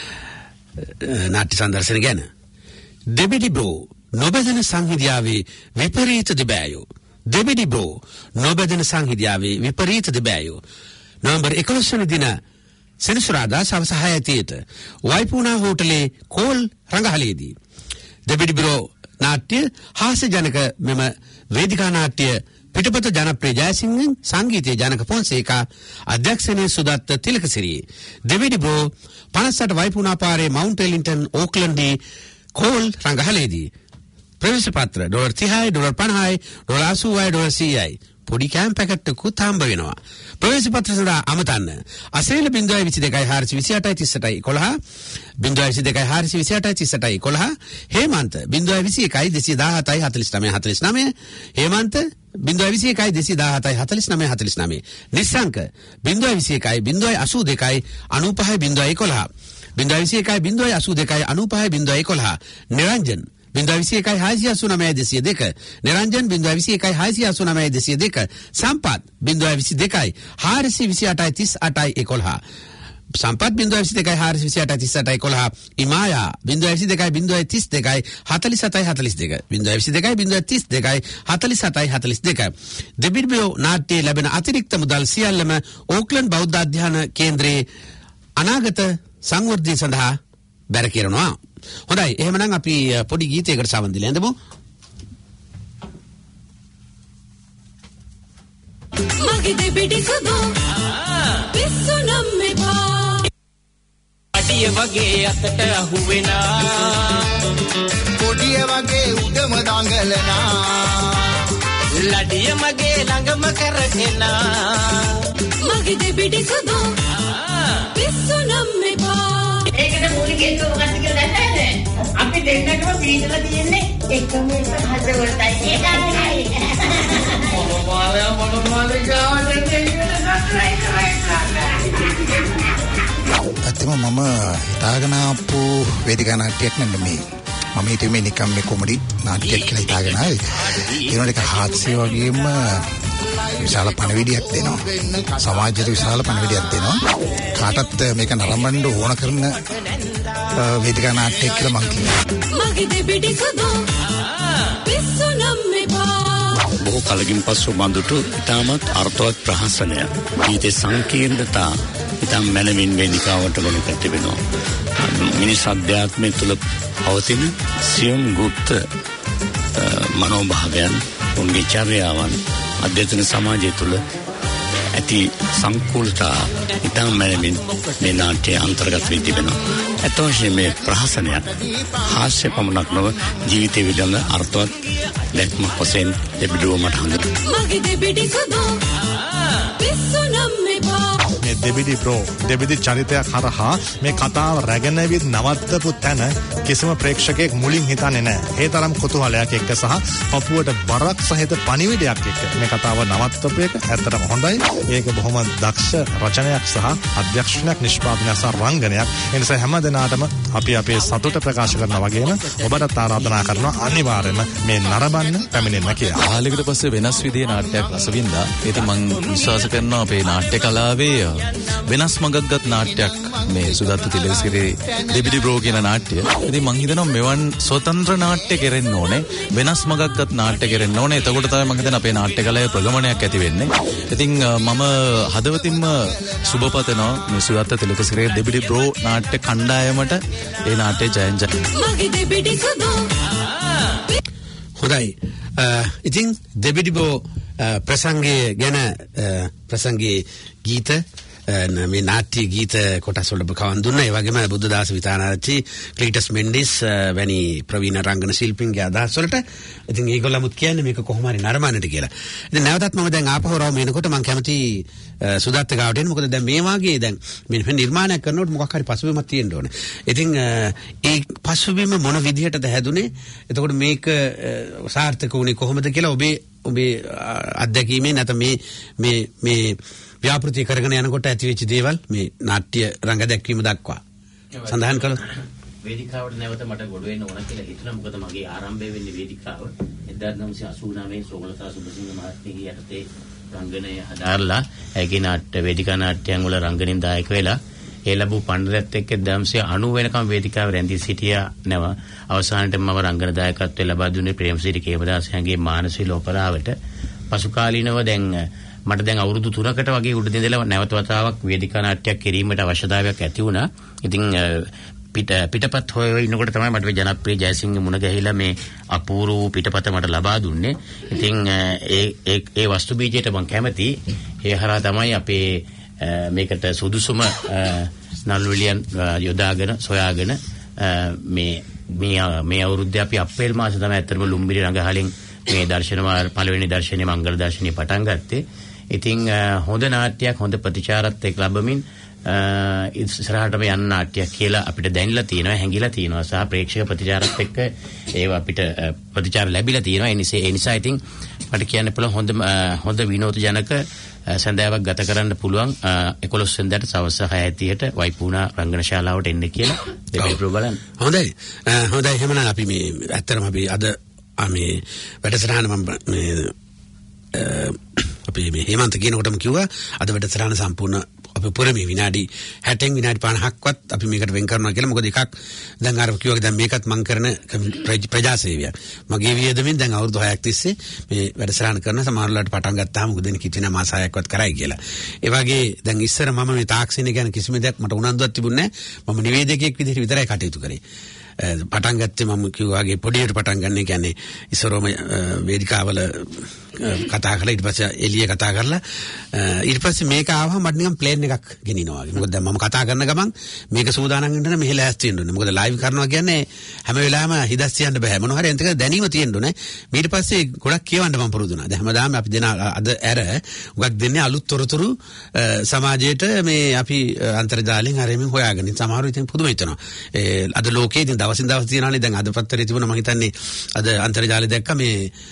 නාට්‍ය සංදර්ශන ගැන. දෙබිඩි බ්‍රෝ නොබදන සංහිදියාවේ විපරීත දෙබෑයෝ දෙබිඩි බ්‍රෝ නොබදන සංහිදියාවේ විපරීත දෙබෑයෝ නොවැම්බර් එකොළොස් වෙනි දින සෙනසුරාදා සවස හයයි තියට වයිපුණා හෝටලේ කෝල් රංගහලේදී දෙබිඩි බ්‍රෝ නාට්‍ය හාස්‍ය ජනක මෙම වේදිකා නාට්‍ය පිටපත ජනප්‍රිය ජයසිංහන් සංගීතය ජනක පොන්සේකා අධ්‍යක්ෂණයේ සුදත්ත තිලකසිරි දෙබිඩි බ්‍රෝ පනස් අට වයිපුණා පාරේ මවුන්ට් එලින්ටන් ඕක්ලන්ඩි කෝල් රංගහලේදී ප්‍රවේශ පත්‍ර ඩොලර් තිහයි ඩොලර් පනහයි ඩොලර් අසූවයි ඩොලර් සීයයි පොඩි කෑම් පැකට් එකකුත් හම්බ වෙනවා ප්‍රවේශ පත්‍ර සඳහා අමතන්න අසේල බිංදුවයි විසි දෙකයි හාරසිය විසි අටයි තිස් අටයි එකොළහ බිංදුවයි විසි දෙකයි හාරසිය විසි අටයි තිස් අටයි එකොළහ හේමන්ත බිංදුවයි විසි එකයි දෙසිය දාහතයි හතලිස් නවය හතලිස් නවය හේමන්ත බිංදුවයි විසි එකයි දෙසිය දාහතයි හතලිස් නවය හතලිස් නවය නිස්සංක බිංදුවයි විසි එකයි බිංදුවයි අසූ දෙකයි අනූපහයි බිංදුවයි එකොළහ බිංදුවයි විසි එකයි බිංදුවයි අසූ දෙකයි අනූපහයි බිංදුවයි එකොළහ නිරංජන් බිංදුවයි විසි එකයි හයසිය අසූ නවය දෙසිය දෙක නිරංජන් බිංදුවයි විසි එකයි හයසිය අසූ නවය දෙසිය දෙක සම්පත් බිංදුවයි විසි දෙකයි හාරසිය විසි අටයි තිස් අටයි එකොළහ සම්පත් බිංදුවයි විසි දෙකයි හාරසිය විසි අටයි තිස් අටයි එකොළහ ඉමායා බිංදුවයි විසි දෙකයි බිංදුවයි තිස් දෙකයි හතලිස් අටයි හතලිස් දෙක බිංදුවයි විසි දෙකයි බිංදුවයි තිස් දෙකයි හතලිස් අටයි හතලිස් දෙක දෙබිඩිබෝ නාට්‍යයේ ලැබෙන අතිරික්ත මුදල් සියල්ලම ඕක්ලන්ඩ් බෞද්ධ අධ්‍යාන කේන්ද්‍රයේ අනාගත සංවර්ධනය සඳහා බැර කරනවා. හොඳයි එහෙමනම් අපි පොඩි ගීතයකට සවන් දෙලා ඉඳමු. මගේ දෙබිඩි සුදු පිස්සු නම් මෙපා අඩිය වගේ අතට අහු වෙනා පොඩිය වගේ උඩම දඟලනා ලඩිය මගේ ළඟම කරගෙනා මගේ දෙබිඩි සුදු පිස්සු නම් මෙපා ඒකට මූලිකේ මොකක්ද කියලා දන්නවද? අපි දෙන්නටම පීඩලා තියෙන්නේ එකම එක හදවතයි. ඒකයි. මොනවාද මොනවාද ගාවට අතම මම හිතාගෙන ආපු වේදිකා නාට්‍යයක් නෙමෙයි. මම හිතුවේ මේ නිකම් මේ කොමඩි නාට්‍යයක් කියලා හිතාගෙන ආවේ. ඒනොට එක හාස්‍ය වගේම විශාල පණවිඩියක් දෙනවා. සමාජයට විශාල පණවිඩියක් දෙනවා. කාටත් මේක නරඹන්න ඕන කරන වේදිකා නාට්‍යයක් කියලා මම කියනවා. මගේ දෙබිඩි සුදු පිස්සු නම් මෙපා බොහෝ කලකින් පසු බඳුටු ඉතාමත් අර්ථවත් ප්‍රහසනය ගීතේ සංකීර්ණතා ඉතාම මැනවින් වේදිකාවට ගොනු කර තිබෙනවා. මිනිස් අධ්‍යාත්මය තුළ පවතින සියුම් ගුප්ත මනෝභාවයන් උන්ගේ චර්යාවන් අධ්‍යාත්මික සමාජය තුළ ඇති සංකූලතා ඉතාම මැනවින් මේ නාට්‍යයේ අන්තර්ගත වී තිබෙනවා. ඇත්ත වශයෙන්ම මේ ප්‍රහසනයක් හාස්‍ය පමණක් නොව ජීවිතය විදන අර්ථවත් දැක්මක් වශයෙන් දෙබිඩුව මට හඳුනනවා. මගේ දෙබිඩි සුදු පිස්සු නම් මෙපා මේ දෙබිඩි බ්‍රෝ දෙබිඩි චරිතයක් හරහා මේ කතාව රැගෙන විත් නවත්තපු තැන කිසිම ප්‍රේක්ෂකයෙක් මුලින් හිතන්නේ නැහැ. ඒ තරම් කුතුහලයක් එක්ක සහ පපුවට බරක් සහිත පණිවිඩයක් එක්ක මේ කතාව නවත්තපු එක ඇත්තටම හොඳයි. ඒක බොහොම දක්ෂ රචනයක් සහ අධ්‍යක්ෂණයක් නිෂ්පාදනයක් සහ රංගනයක්. ඒ නිසා හැම දිනාටම අපි අපේ සතුට ප්‍රකාශ කරනවා වගේම ඔබට ආරාධනා කරනවා අනිවාර්යයෙන්ම මේ නරඹන්න පැමිණෙන්න කියලා. කාලයකට පස්සේ වෙනස් විදිහේ නාට්‍යයක් රසවින්දා. ඒක මම විශ්වාස කරනවා අපේ නාට්‍ය කලාවේ වෙනස් මඟක්ගත් නාට්‍යයක් මේ සුදත්ත තිලකසිරි දෙබිඩි බ්‍රෝ කියන නාට්‍ය. ඉතින් මම හිතනවා මෙවන් ස්වතන්ත්‍ර නාට්‍ය කෙරෙන්න ඕනේ. වෙනස් මඟක්ගත් නාට්‍ය කෙරෙන්න ඕනේ. එතකොට තමයි මම හිතන්නේ අපේ නාට්‍ය කලාවේ ප්‍රගමනයක් ඇති වෙන්නේ. ඉතින් මම හදවතින්ම සුබපතනවා මේ සුදත්ත තිලකසිරි දෙබිඩි බ්‍රෝ නාට්‍ය කණ්ඩායමට ඒ නාට්‍ය ජයෙන් ජය. මගේ දෙබිඩි සුදෝ. හොඳයි. ඉතින් දෙබිඩි බ්‍රෝ ප්‍රසංගයේ ගැන ප්‍රසංගයේ ගීත මේ නාට්‍ය ගීත කොටස් වල කවන් දුන්නා. ඒ වගේම බුද්ධදාස විතානාරච්චි ක්ලීටස් මෙන්ඩිස් වැනි ප්‍රවීණ රංගන ශිල්පීන්ගේ අදහස් වලට ඉතින් ඒගොල්ලමුත් කියන්නේ මේක කොහොම හරි නරඹන්නට කියලා. ඉතින් නැවතත් මම දැන් ආපහු රවම එනකොට මම කැමති සුදත්ත ගාවට එන්න. මොකද දැන් මේ වාගේ දැන් මේ නිර්මාණයක් කරනකොට මොකක් හරි පසුබිමක් තියෙන්න ඕනේ. ඉතින් ඒ පසුබිම මොන විදිහටද හැදුනේ? එතකොට මේක සාර්ථක වුණේ කොහොමද කියලා ඔබේ ඔබේ අත්දැකීමේ නැත්නම් මේ මේ මේ ව්‍යාපෘති කරගෙන යනකොට ඇතිවෙච්ච දේවල් මේ නාට්‍ය රංග දැක්වීම දක්වා සඳහන් කළොත්. වේදිකාවට නැවත මට ගොඩ වෙන්න ඕන කියලා හිතුණා. මොකද මගේ ආරම්භය වෙන්නේ වේදිකාව එක්දාස් නවසිය අසූනවයේ සෝමලතා සුබසිංහ මහත්මියගේ යටතේ රංගනය හදාarලා ඒකේ නාට්‍ය වේදිකා නාට්‍යයන් වල රංගනින් දායක වෙලා ඒ ලැබූ පණ්ඩිතත් එක්ක එක්දාස් නවසිය අනූ වෙනකම් වේදිකාවේ රැඳී සිටියා නැව. අවසානයේ මම රංගන දායකත්වය ලබා දුන්නේ ප්‍රේමසිරි කේමදාසයන්ගේ මානසික ඔපරාවට. පසු කාලීනව දැන් මට දැන් අවුරුදු තුනකට වගේ උඩින් ඉඳලා නැවත වතාවක් වේදිකා නාට්‍යයක් කිරීමට අවශ්‍යතාවයක් ඇති වුණා. ඉතින් පිට පිටපත් හොය ඉන්නකොට තමයි මට මේ ජනප්‍රිය ජයසිංහ මුණ ගැහිලා මේ අපූර්ව පිටපත මට ලබා දුන්නේ. ඉතින් ඒ ඒ ඒ වස්තු බීජයට මම කැමති. ඒ හරහා තමයි අපේ මේකට සුදුසුම නළුවිලියන් යොදාගෙන සොයාගෙන මේ මේ මේ අවුරුද්දේ අපි අප්‍රේල් මාසේ තමයි ඇත්තටම ලුම්බිරි රංගහලින් මේ දර්ශන පළවෙනි දර්ශනයේ මංගල දර්ශනය පටන් ගත්තේ. ඉතින් හොඳ නාට්‍යයක් හොඳ ප්‍රතිචාරත් එක්ක ලැබමින් ඉස්සරහටම යන නාට්‍යයක් කියලා අපිට දැනিলা තියෙනවා, හැංගිලා තියෙනවා සහ ප්‍රේක්ෂක ප්‍රතිචාරත් එක්ක ඒව අපිට ප්‍රතිචාර ලැබිලා තියෙනවා. ඒ නිසා ඒ නිසා ඉතින් මට කියන්න පුළුවන් හොඳ හොඳ විනෝදජනක සඳාවක් ගත කරන්න පුළුවන් එකොළොස් වෙනිදාට සවස් හය තිහට වයිපුණා රංගන ශාලාවට එන්න කියලා දෙපැයි ප්‍රෝ බලන්න. හොඳයි. හොඳයි. එහෙනම් අපි මේ ඇත්තටම අපි අද මේ වැඩසටහන මම මේ අපි මේ හේමන්ත කියනකොටම කිව්වා අද වැඩසටහන සම්පූර්ණ අපි පුරමේ විනාඩි හැටෙන් විනාඩි පනහක්වත් අපි මේකට වෙන් කරනවා කියලා. මොකද එකක් දැන් අර කිව්වා දැන් මේකත් මම කරන ප්‍රජා සේවයක්. මගේ වියදමින් දැන් අවුරුදු හයක් තිස්සේ මේ වැඩසටහන කරන සමහරවල්ලාට පටන් ගත්තාම මොකද දෙන කිචිනා මාස හයක්වත් කරයි කියලා. ඒ වගේ දැන් ඉස්සර මම මේ තාක්ෂණය ගැන කිසිම දෙයක් මට උනන්දුවක් තිබුණේ නැහැ. මම නිවේදකයෙක් විදිහට විතරයි කටයුතු කරේ. පටන් ගත්තේ මම කිව්වාගේ පොඩියට පටන් ගන්න කියන්නේ ඉස්සරෝම වේදිකාවල කතා කරලා ඊට පස්සේ එළිය කතා කරලා ඊට පස්සේ මේක ආවම මට නිකන් ප්ලේන් එකක් ගෙනිනවා වගේ. මොකද දැන් මම කතා කරන ගමන් මේක සූදානම් වෙන්න මෙහෙ ලෑස්ති වෙන්න ඕනේ. මොකද ලයිව් කරනවා කියන්නේ හැම වෙලාවෙම හිදස් තියන්න බෑ. මොනවා හරි අන්තික දැනීම තියෙන්න ඕනේ. ඊට පස්සේ ගොඩක් කියවන්න මම පුරුදු වුණා. දැන් හැමදාම අපි දෙන අද ඇර උගක් දෙන්නේ අලුත් තොරතුරු සමාජයට මේ අපි අන්තර්ජාලයෙන් හරියමින් හොයාගෙන. සමහරව ඉතින් පුදුම හිතනවා. අද ලෝකයේ ඉතින් දවසින් දවස් තියනවානේ. දැන් අද පත්තරේ තිබුණා මම හිතන්නේ අද අන්තර්ජාලය දැක්ක මේ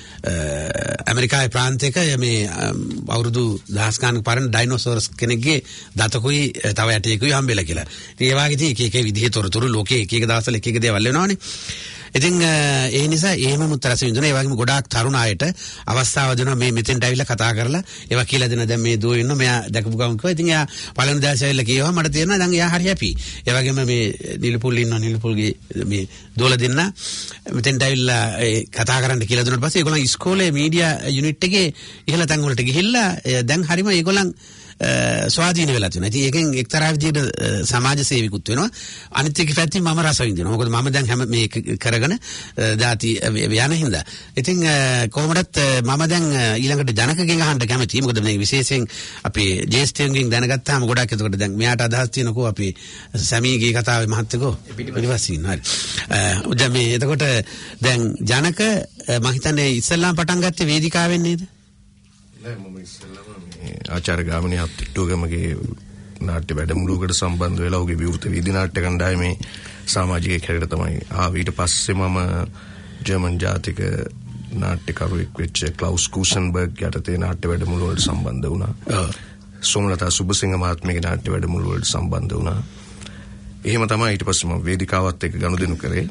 ඇමරිකාවේ ප්‍රාන්තයක මේ අවුරුදු දහස් ගානක පරණ ඩයිනෝසෝරස් කෙනෙක්ගේ දතකුයි තව ඇටයකුයි හම්බෙලා කියලා. ඉතින් ඒ වගේ තියෙක එක එක විදිහේ තොරතුරු ලෝකයේ එක එක දවස්වල එක එක දේවල් වෙනවානේ. ඉතින් ඒ නිසා එහෙම මුතරස විඳිනවා. ඒ වගේම ගොඩාක් තරුණ අයට අවස්ථාව දෙනවා මේ මෙතෙන්ට ඇවිල්ලා කතා කරලා ඒවා කියලා දෙන. දැන් මේ දුව ඉන්නවා මෙයා දැකපු ගමන් කිව්වා. ඉතින් එයා පළවෙනි දාසේ ඇවිල්ලා කියවා මට තේරෙනවා දැන් එයා හරි හැපි. ඒ වගේම මේ නිලපුල් ඉන්නවා නිලපුල්ගේ මේ දෝල දෙන්න මෙතෙන්ට ඇවිල්ලා කතා කරන්න කියලා දුන්නාට පස්සේ ඒගොල්ලන් ඉස්කෝලේ මීඩියා යුනිට් එකේ ඉහළ තැන් වලට ගිහිල්ලා දැන් හරිම ඒගොල්ලන් ස්වාධීන වෙලා තියෙනවා. ඉතින් ඒකෙන් එක්තරා විදිහට සමාජ සේවිකුත් වෙනවා. අනිත් එක පැත්තෙන් මම රස විඳිනවා. මොකද මම දැන් හැම මේ කරගෙන දාති යන හින්දා. ඉතින් කොහොමදත් මම දැන් ඊළඟට ජනකගෙන් අහන්න කැමතියි. මොකද මේ විශේෂයෙන් අපි ජේස්ඨයන්ගෙන් දැනගත්තාම ගොඩක් එතකොට දැන් මෙයාට අදහස් තියෙනකෝ අපි සමීගේ කතාවේ මහත්තයකෝ පිටිපස්සින් හරි. දැන් මේ එතකොට දැන් ජනක මම හිතන්නේ ඉස්සල්ලාම පටන් ගත්තේ වේදිකාවෙන් නේද? ආචාර්ය ගාමිණී අත්තිට්ටුවගමගේ නාට්‍ය වැඩමුළුවකට සම්බන්ධ වෙලා ඔහුගේ විවෘත වීදි නාට්‍ය කණ්ඩායමේ සමාජිකයෙක් හැටියට තමයි ආවේ. ඊට පස්සේ මම ජර්මන් ජාතික නාට්‍යකරුවෙක් වෙච්ච ක්ලවුස් කූසන්බර්ග් යටතේ නාට්‍ය වැඩමුළු වලට සම්බන්ධ වුණා. සෝමලතා සුබසිංහ මහත්මියගේ නාට්‍ය වැඩමුළු වලට සම්බන්ධ වුණා. එහෙම තමයි ඊට පස්සේ මම වේදිකාවත් එක්ක ගනුදෙනු කරේ.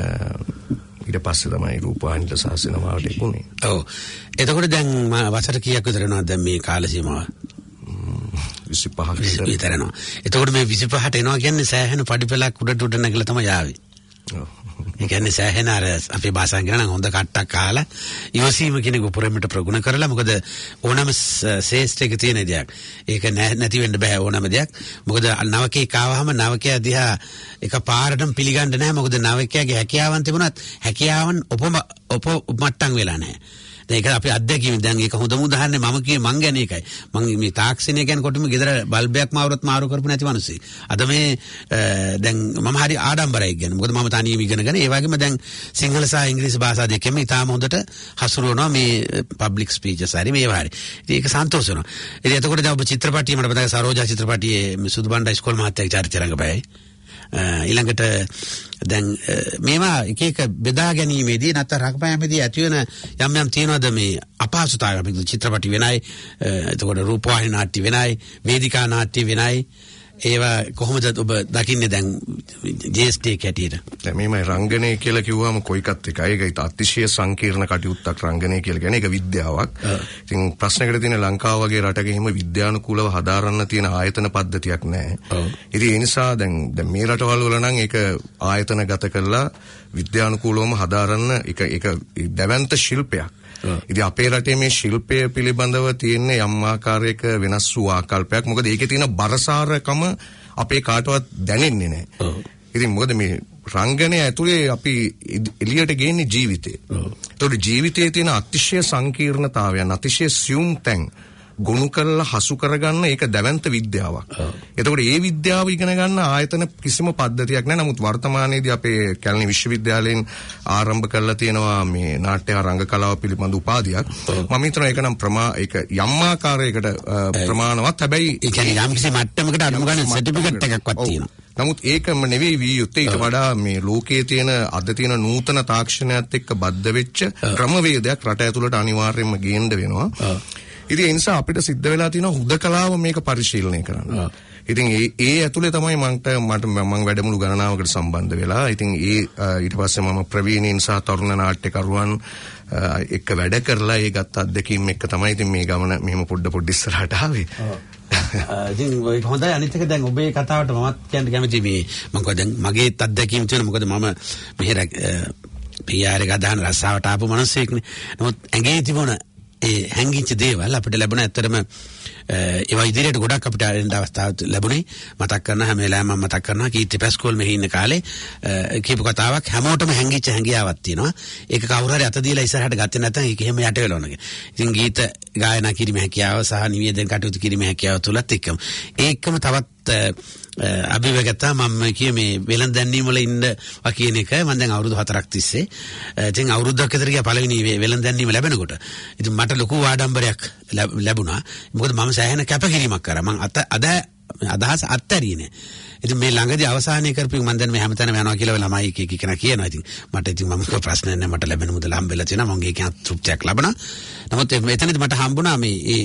ඊට පස්සේ තමයි රූපවාහිනියට සහ සිනමාවට එක්ුනේ. ඔව්. එතකොට දැන් වසර කීයක් විතර වෙනවද දැන් මේ කාල සීමාව? විසිපහක් විතර යනවා. එතකොට මේ විසිපහට එනවා කියන්නේ සෑහෙන පඩිපෙලක් උඩට උඩ නැගලා තමයි ආවේ. ඔව්. ඒ කියන්නේ සෑහෙන අර අපේ භාෂාවෙන් කියනවා නම් හොඳ කට්ටක් කාලා ඉවසීම කියන එක උපරිමයට ප්‍රගුණ කරලා මොකද ඕනම ශේෂ්ඨයක තියෙන දෙයක්. ඒක නැති වෙන්න බෑ ඕනම දෙයක්. මොකද නවකෙක් ආවහම නවකයා දිහා එක පාරටම පිළිගන්න නැහැ. මොකද නවකයාගේ හැකියාවන් තිබුණත් හැකියාවන් ඔපම ඔප මට්ටම් වෙලා නැහැ. ඒක අපේ අත්දැකීම දැන් ඒක හොඳම උදාහරණේ මම කියේ මං ගැන එකයි. මං මේ තාක්ෂණය ගැන කොටම ගෙදර බල්බයක් මාවරත් මාරු කරපු නැති මිනිස්සෙක්. අද මේ දැන් මම හරි ආඩම්බරයි ගැන. මොකද මම තනියම ඉගෙනගෙන ඒ වගේම දැන් සිංහල සහ ඉංග්‍රීසි භාෂා දෙකෙම ඉතාම හොඳට හසුරුවනවා මේ පබ්ලික් ස්පීචස් හරි මේවා හරි. ඉතින් ඒක සන්තෝෂ වෙනවා. ඉතින් එතකොට දැන් ඔබ චිත්‍රපටිය මට මතකයි සරෝජා චිත්‍රපටියේ සුදු බණ්ඩා ඉස්කෝල මහත්තයාගේ චරිත රංගපෑයි. ඊළඟට දැන් මේවා එක එක බෙදා ගැනීමේදී නැත්නම් රංගපෑමේදී ඇති වෙන යම් යම් තියෙනවද මේ අපහසුතාවය? අපේ චිත්‍රපටි වෙනයි, එතකොට රූපවාහිනී නාට්‍ය වෙනයි, වේදිකා නාට්‍ය වෙනයි. ඒවා කොහොමද ඔබ දකින්නේ දැන් ජේස්ටේක් හැටියට? දැන් මේමයි රංගනය කියලා කිව්වම කොයිකත් එකයි. ඒක අතිශය සංකීර්ණ කටයුත්තක් රංගනය කියලා කියන්නේ. ඒක විද්‍යාවක්. ඉතින් ප්‍රශ්නයකට තියෙන ලංකාව වගේ රටක එහෙම විද්‍යානුකූලව හදාරන්න තියෙන ආයතන පද්ධතියක් නැහැ. ඉතින් ඒ නිසා දැන් දැන් මේ රටවල් වල නම් ඒක ආයතන ගත කරලා විද්‍යානුකූලවම හදාරන්න එක එක දැවැන්ත ශිල්පයක්. ඉතින් අපේ රටේ මේ ශිල්පය පිළිබඳව තියෙන යම් ආකාරයක වෙනස් වූ ආකල්පයක්. මොකද ඒකේ තියෙන බරසාරකම අපේ කාටවත් දැනෙන්නේ නැහැ. ඉතින් මොකද මේ රංගනය ඇතුලේ අපි එළියට ගේන්නේ ජීවිතේ. ඒතකොට ජීවිතයේ තියෙන අතිශය සංකීර්ණතාවයන්, අතිශය සියුම් තැන් ගොනු කරලා හසු කරගන්න ඒක දැවැන්ත විද්‍යාවක්. එතකොට මේ විද්‍යාව ඉගෙන ගන්න ආයතන කිසිම පද්ධතියක් නැහැ. නමුත් වර්තමානයේදී අපේ කැලණි විශ්වවිද්‍යාලයෙන් ආරම්භ කරලා තියෙනවා මේ නාට්‍ය රංග කලාව පිළිබඳ උපාධියක්. මම හිතනවා ඒක නම් ප්‍රමා ඒක යම් ආකාරයකට ප්‍රමාණවත්. හැබැයි ඒ කියන්නේ යම් කිසි මට්ටමකට අනුව ගන්න සර්ටිෆිකේට් එකක්වත් තියෙනවා. නමුත් ඒකම නෙවෙයි විය යුත්තේ. ඊට වඩා මේ ලෝකයේ තියෙන අද තියෙන නූතන තාක්ෂණයත් එක්ක බද්ධ වෙච්ච ක්‍රමවේදයක් රට ඇතුළට අනිවාර්යයෙන්ම ගේන්න වෙනවා. ඉතින් ඒ නිසා අපිට සිද්ධ වෙලා තියෙනවා හුදකලාව මේක පරිශීලනය කරන්න. ඉතින් ඒ ඒ ඇතුලේ තමයි මන්ට මට මම වැඩමුළු ගණනාවකට සම්බන්ධ වෙලා. ඉතින් ඒ ඊට පස්සේ මම ප්‍රවීණයින් සහ තරුණ නාට්‍යකරුවන් එක්ක වැඩ කරලා ඒ ගත්ත අත්දැකීම් එක්ක තමයි ඉතින් මේ ගමන මෙහෙම පොඩ පොඩ ඉස්සරහට ආවේ. ඉතින් ඒක හොඳයි. අනිත් එක දැන් ඔබේ කතාවට මමත් කියන්න කැමතියි මේ මම කිව්වා දැන් මගේ අත්දැකීම් තියෙන මොකද මම මෙහෙර පී ආර් එක දාන රස්සාවට ආපු මිනිස්සෙක්නේ. නමුත් ඇඟේ තිබුණ ඒ හැංගිච්ච දේවල් අපිට ලැබුණ ඇත්තටම ඒවා ඉදිරියට ගොඩක් අපිට ආරෙන්න අවස්ථාවක් ලැබුණේ. මතක් කරන හැම වෙලාවෙම මම මතක් කරනවා කීර්ති පැස්කෝල් මෙහි ඉන්න කාලේ කියපු කතාවක් හැමෝටම හැංගිච්ච හැංගියාවක් තියෙනවා. ඒක කවුරු හරි අත දීලා ඉස්සරහට ගත්තේ නැත්නම් ඒක එහෙම යට වෙලා යනවා. ඉතින් ගීත ගායනා කිරීමේ හැකියාව සහ නිවේදන කටයුතු කිරීමේ හැකියාව තුලත් එක්කම ඒකම තවත් අභිවගතා මම කිය මේ වෙලන් දැන්වීම වල ඉන්න කියන එක මම දැන් අවුරුදු හතරක් තිස්සේ ඉතින් අවුරුද්දක් විතර ගියා පළවෙනි වෙලන් දැන්වීම ලැබෙනකොට. ඉතින් මට ලොකු ආඩම්බරයක් ලැබුණා. මොකද මම සෑහෙන කැපකිරීමක් කරා. මම අත අද අදහස් අත්හැරියේ නෑ. ඉතින් මේ ළඟදී අවසානයේ කරපු මම දැන් මේ හැමතැනම යනවා කියලා ළමයි එක එක කෙනා කියනවා. ඉතින් මට ඉතින් මම කිව්ව ප්‍රශ්න නෑ මට ලැබෙන මුදල හම්බෙලා තියෙනවා. මම ඒකෙන් තෘප්තියක් ලබනවා. නමුත් එතනදී මට හම්බුණා මේ ඒ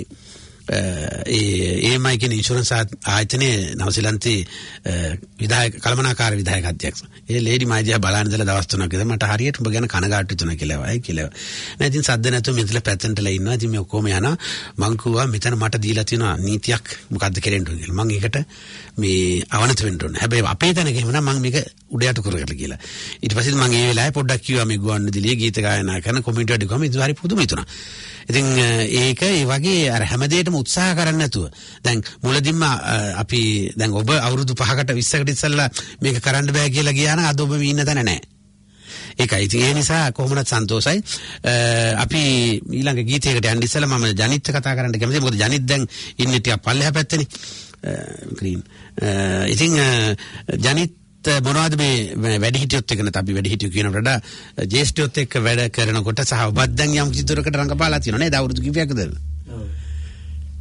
ඒ ඒමයි කියන ඉන්ෂුරන්ස් ආයතනයේ නවසීලන්තේ විධායක කළමනාකාර විධායක අධ්‍යක්ෂ. ඒ ලේඩි මයිදියා බලන්න ඉඳලා දවස් තුනක් ඉඳලා මට හරියට ඔබ ගැන කනගාටු තුන කියලා වයි කියලා. නෑ ඉතින් සද්ද නැතුව මෙතන පැත්තෙන්ටලා ඉන්නවා. ඉතින් මේ ඔක්කොම යනවා. මං කිව්වා මෙතන මට දීලා තියෙනවා නීතියක් මොකද්ද කෙරෙන්න ඕන කියලා. මං ඒකට මේ අවනත වෙන්න ඕන. හැබැයි අපේ තැනක එහෙම නම් මං මේක උඩයට කරගලා කියලා. ඊට පස්සේ මං ඒ වෙලාවේ පොඩ්ඩක් කිව්වා මේ ගුවන්විදුලියේ ගීත ගායනා කරන කොමිටු වැඩි කොහම ඉතින් හරි පුදුම හිතුණා. ඉතින් ඒක ඒ වගේ අර හැමදේටම උත්සාහ කරන්නේ නැතුව දැන් මුලදින්ම අපි දැන් ඔබ අවුරුදු පහකට විස්සකට ඉස්සෙල්ලා මේක කරන්න බෑ කියලා ගියා නම් අද ඔබ මේ ඉන්න තැන නැහැ. ඒකයි. ඉතින් ඒ නිසා කොහොමවත් සන්තෝෂයි. අපි ඊළඟ ගීතයකට යන්න ඉස්සෙල්ලා මම ජනිත් කතා කරන්න කැමතියි. මොකද ජනිත් දැන් ඉන්නේ ටිකක් පල්ලෙහා පැත්තේනේ. ග්‍රීන්. ඉතින් ජනිත් මොනවද මේ වැඩිහිටියොත් එක්ක නැත්නම් අපි වැඩිහිටියෝ කියන වඩා ජේෂ්ඨයොත් එක්ක වැඩ කරනකොට සහ ඔබත් දැන් යම් කිසි දුරකට රංගපාලා තියෙනවා නේද අවුරුදු කිහිපයකද?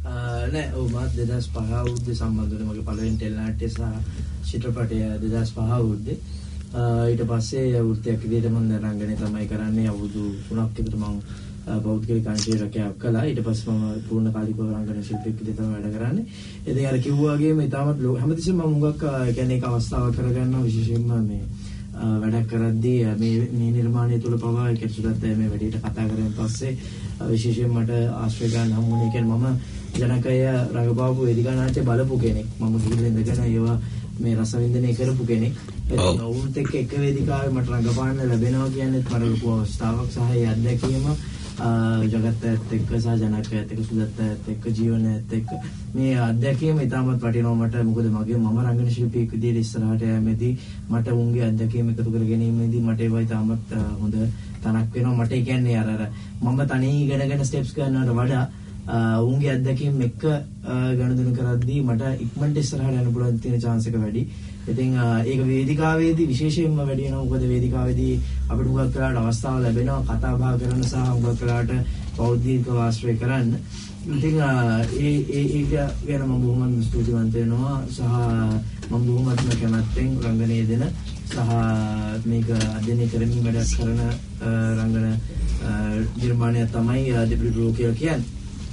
නෑ ඔව් මාත් දෙදහස් පහ අවුරුද්දේ සම්බන්ධ වුණේ මගේ පළවෙනි ටෙලි නාට්‍ය සහ චිත්‍රපටය දෙදහස් පහ අවුරුද්දේ. ඊට පස්සේ වෘත්තියක් විදිහට මම දැන් රංගනය තමයි කරන්නේ. අවුරුදු තුනක් විතර මම පෞද්ගලික අංශයේ රැකියාවක් කළා. ඊට පස්සේ මම පූර්ණ කාලිකව රංගන ශිල්පියෙක් විදිහට තමයි වැඩ කරන්නේ. ඉතින් අර කිව්වා වගේම ඊටමත් හැමතිස්සෙම මම මුගක් කියන්නේ ඒක අවස්ථාවක් කරගන්නවා විශේෂයෙන්ම මේ වැඩක් කරද්දී මේ මේ නිර්මාණය තුළ පවා ඒක සුදත් මේ වැඩේට කතා කරගෙන පස්සේ විශේෂයෙන් මට ආශ්‍රය ගන්න හම්බුනේ කියන්නේ මම ජනකය රඟපාපු වේදිකා නාට්‍ය බලපු කෙනෙක්. මම ගිහින් ඉඳගෙන ඒවා මේ රසවින්දනය කරපු කෙනෙක්. ඒක වුණත් එක්ක එක වේදිකාවේ මට රඟපාන්න ලැබෙනවා කියන්නේ මට ලොකු අවස්ථාවක් සහ ඒ අත්දැකීම ජගතත් එක්ක සහ ජනකයත් එක්ක සුදත් එක්ක ජීවනයත් එක්ක මේ අත්දැකීම ඉතාමත් වටිනවා මට. මොකද මගේ මම රංගන ශිල්පියෙක් විදිහට ඉස්සරහට යෑමේදී මට උන්ගේ අත්දැකීම එකතු කර ගැනීමේදී මට ඒවා ඉතාමත් හොඳ තනක් වෙනවා. මට කියන්නේ අර අර මම තනියෙන් ඉගෙනගෙන ස්ටෙප්ස් කරනවට වඩා උන්ගේ අත්දැකීම් එක්ක ගනුදෙනු කරද්දී මට ඉක්මනට ඉස්සරහට යන්න පුළුවන් තියෙන chance එක වැඩි. ඉතින් ඒක වේදිකාවේදී විශේෂයෙන්ම වැඩි වෙනවා. මොකද වේදිකාවේදී අපිට හුඟක් වෙලාවට අවස්ථාව ලැබෙනවා කතා බහ කරන්න සහ හුඟක් වෙලාවට පෞද්ගලිකව ආශ්‍රය කරන්න. ඉතින් ඒ ඒ ඒක ගැන මම බොහොම ස්තුතිවන්ත වෙනවා සහ මම බොහොමත්ම කැමැත්තෙන් රංගනයේ දෙන සහ මේක අධ්‍යයනය කරමින් වැඩ කරන රංගන නිර්මාණය තමයි දෙබිඩි බ්‍රෝ කියලා කියන්නේ.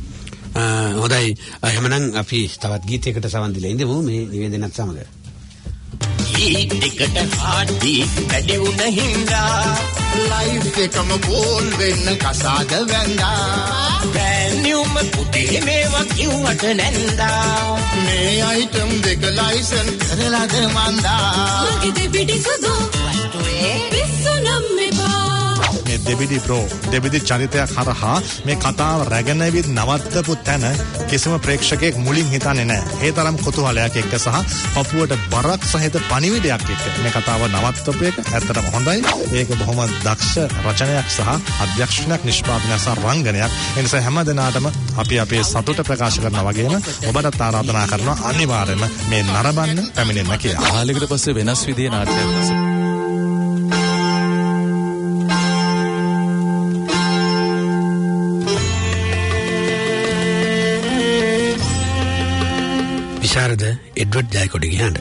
හොඳයි එහෙමනම් අපි තවත් ගීතයකට සවන් දීලා ඉඳමු මේ නිවේදනයත් සමග. ඊටිකට හාඩි වැඩි වුණ හින්දා ලයිව් එකම බෝල් වෙන්න කසාද වැන්දා බෑනියුම පුතේ මේවා කිව්වට නැන්දා මේ අයිටම් දෙක ලයිසන් කරලාද මන්දා මගේ දෙබිඩි සුදු වස්තුවේ පිස්සු නම් මෙපා මේ දෙබිඩි බ්‍රෝ දෙබිඩි චරිතයක් හරහා මේ කතාව රැගෙන විත් නවත්තපු තැන කිසිම ප්‍රේක්ෂකයෙක් මුලින් හිතන්නේ නැහැ. ඒ තරම් කුතුහලයක් එක්ක සහ පපුවට බරක් සහිත පණිවිඩයක් එක්ක මේ කතාව නවත්තපු එක ඇත්තටම හොඳයි. ඒක බොහොම දක්ෂ රචනයක් සහ අධ්‍යක්ෂණයක් නිෂ්පාදනයක් සහ රංගනයක්. ඒ නිසා හැම දිනාටම අපි අපේ සතුට ප්‍රකාශ කරනවා වගේම ඔබට ආරාධනා කරනවා අනිවාර්යයෙන්ම මේ නරඹන්න පැමිණෙන්න කියලා. කාලයකට පස්සේ වෙනස් විදිහේ නාටකයක් රස විශාරද එඩ්වඩ් ජයකොඩිගේ හඬ.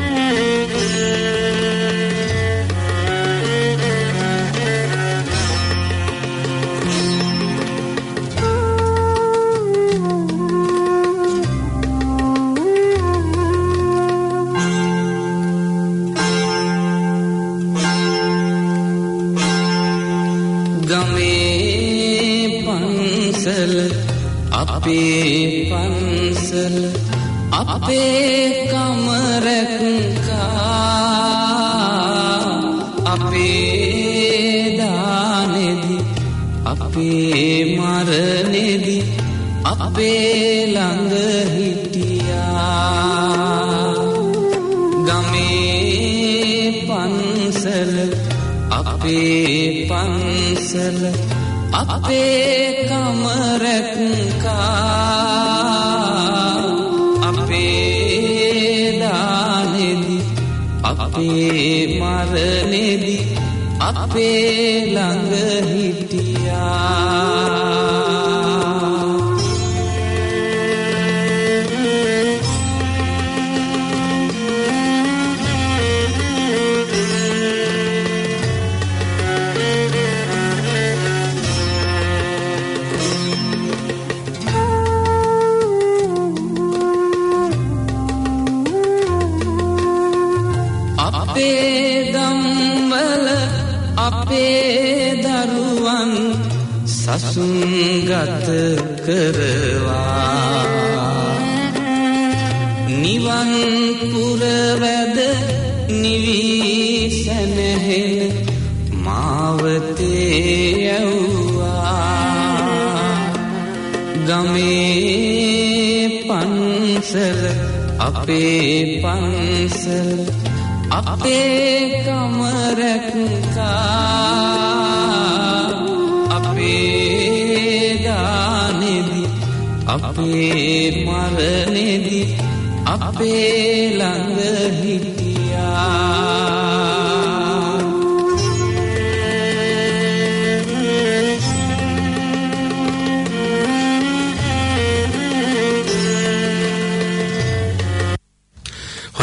ගමේ පන්සල අපේ පන්සල අපේ කමරකා අපේ දානෙදි අපේ මරණෙදි අපේ ළඟ හිටියා ගමේ පන්සල අපේ පන්සල අපේ කමරකා අපේ මරණෙදි අපේ ළඟ හිටියා අපේ ගම්වල අපේ දරුවන් සසුන්ගත කරවා නිවන් පුරවැද නිවී සැනහෙන මාවතේ යවුවා ගමේ පන්සල අපේ පන්සල අපේ කමරකා අපේ දානෙදි අපේ මරණෙදි අපේ ළඟ හිටියා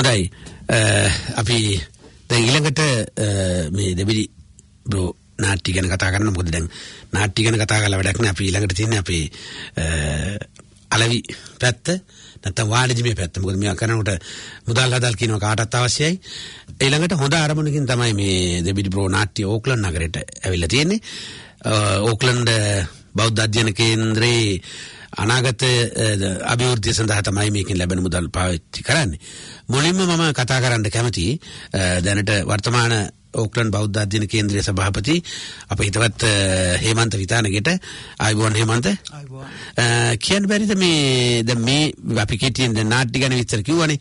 හොඳයි අපි දැන් ඊළඟට මේ දෙබිඩි බ්‍රෝ නාට්‍ය ගැන කතා කරන්න. මොකද දැන් නාට්‍ය ගැන කතා කරලා වැඩක් නෑ. අපි ඊළඟට තියෙන්නේ අපේ අලවි පැත්ත නැත්නම් වාණිජමය පැත්ත. මොකද මේවා කරනකොට මුදල් හදල් කියනවා කාටත් අවශ්‍යයි. ඊළඟට හොඳ ආරමුණකින් තමයි මේ දෙබිඩි බ්‍රෝ නාට්‍ය ඕක්ලන්ඩ් නගරයට ඇවිල්ලා තියෙන්නේ. ඕක්ලන්ඩ් බෞද්ධ අධ්‍යයන කේන්ද්‍රයේ අනාගත අභිවෘද්ධිය සඳහා තමයි මේකෙන් ලැබෙන මුදල් පාවිච්චි කරන්නේ. මුලින්ම මම කතා කරන්න කැමතියි දැනට වර්තමාන ඕක්ලන්ඩ් බෞද්ධ අධ්‍යයන කේන්ද්‍රයේ සභාපති අපේ හිතවත් හේමන්ත විතානගෙට. ආයුබෝවන් හේමන්ත. කියන්න බැරිද මේ දැන් මේ අපි කෙටියෙන් දැන් නාට්‍ය ගැන විස්තර කිව්වනේ.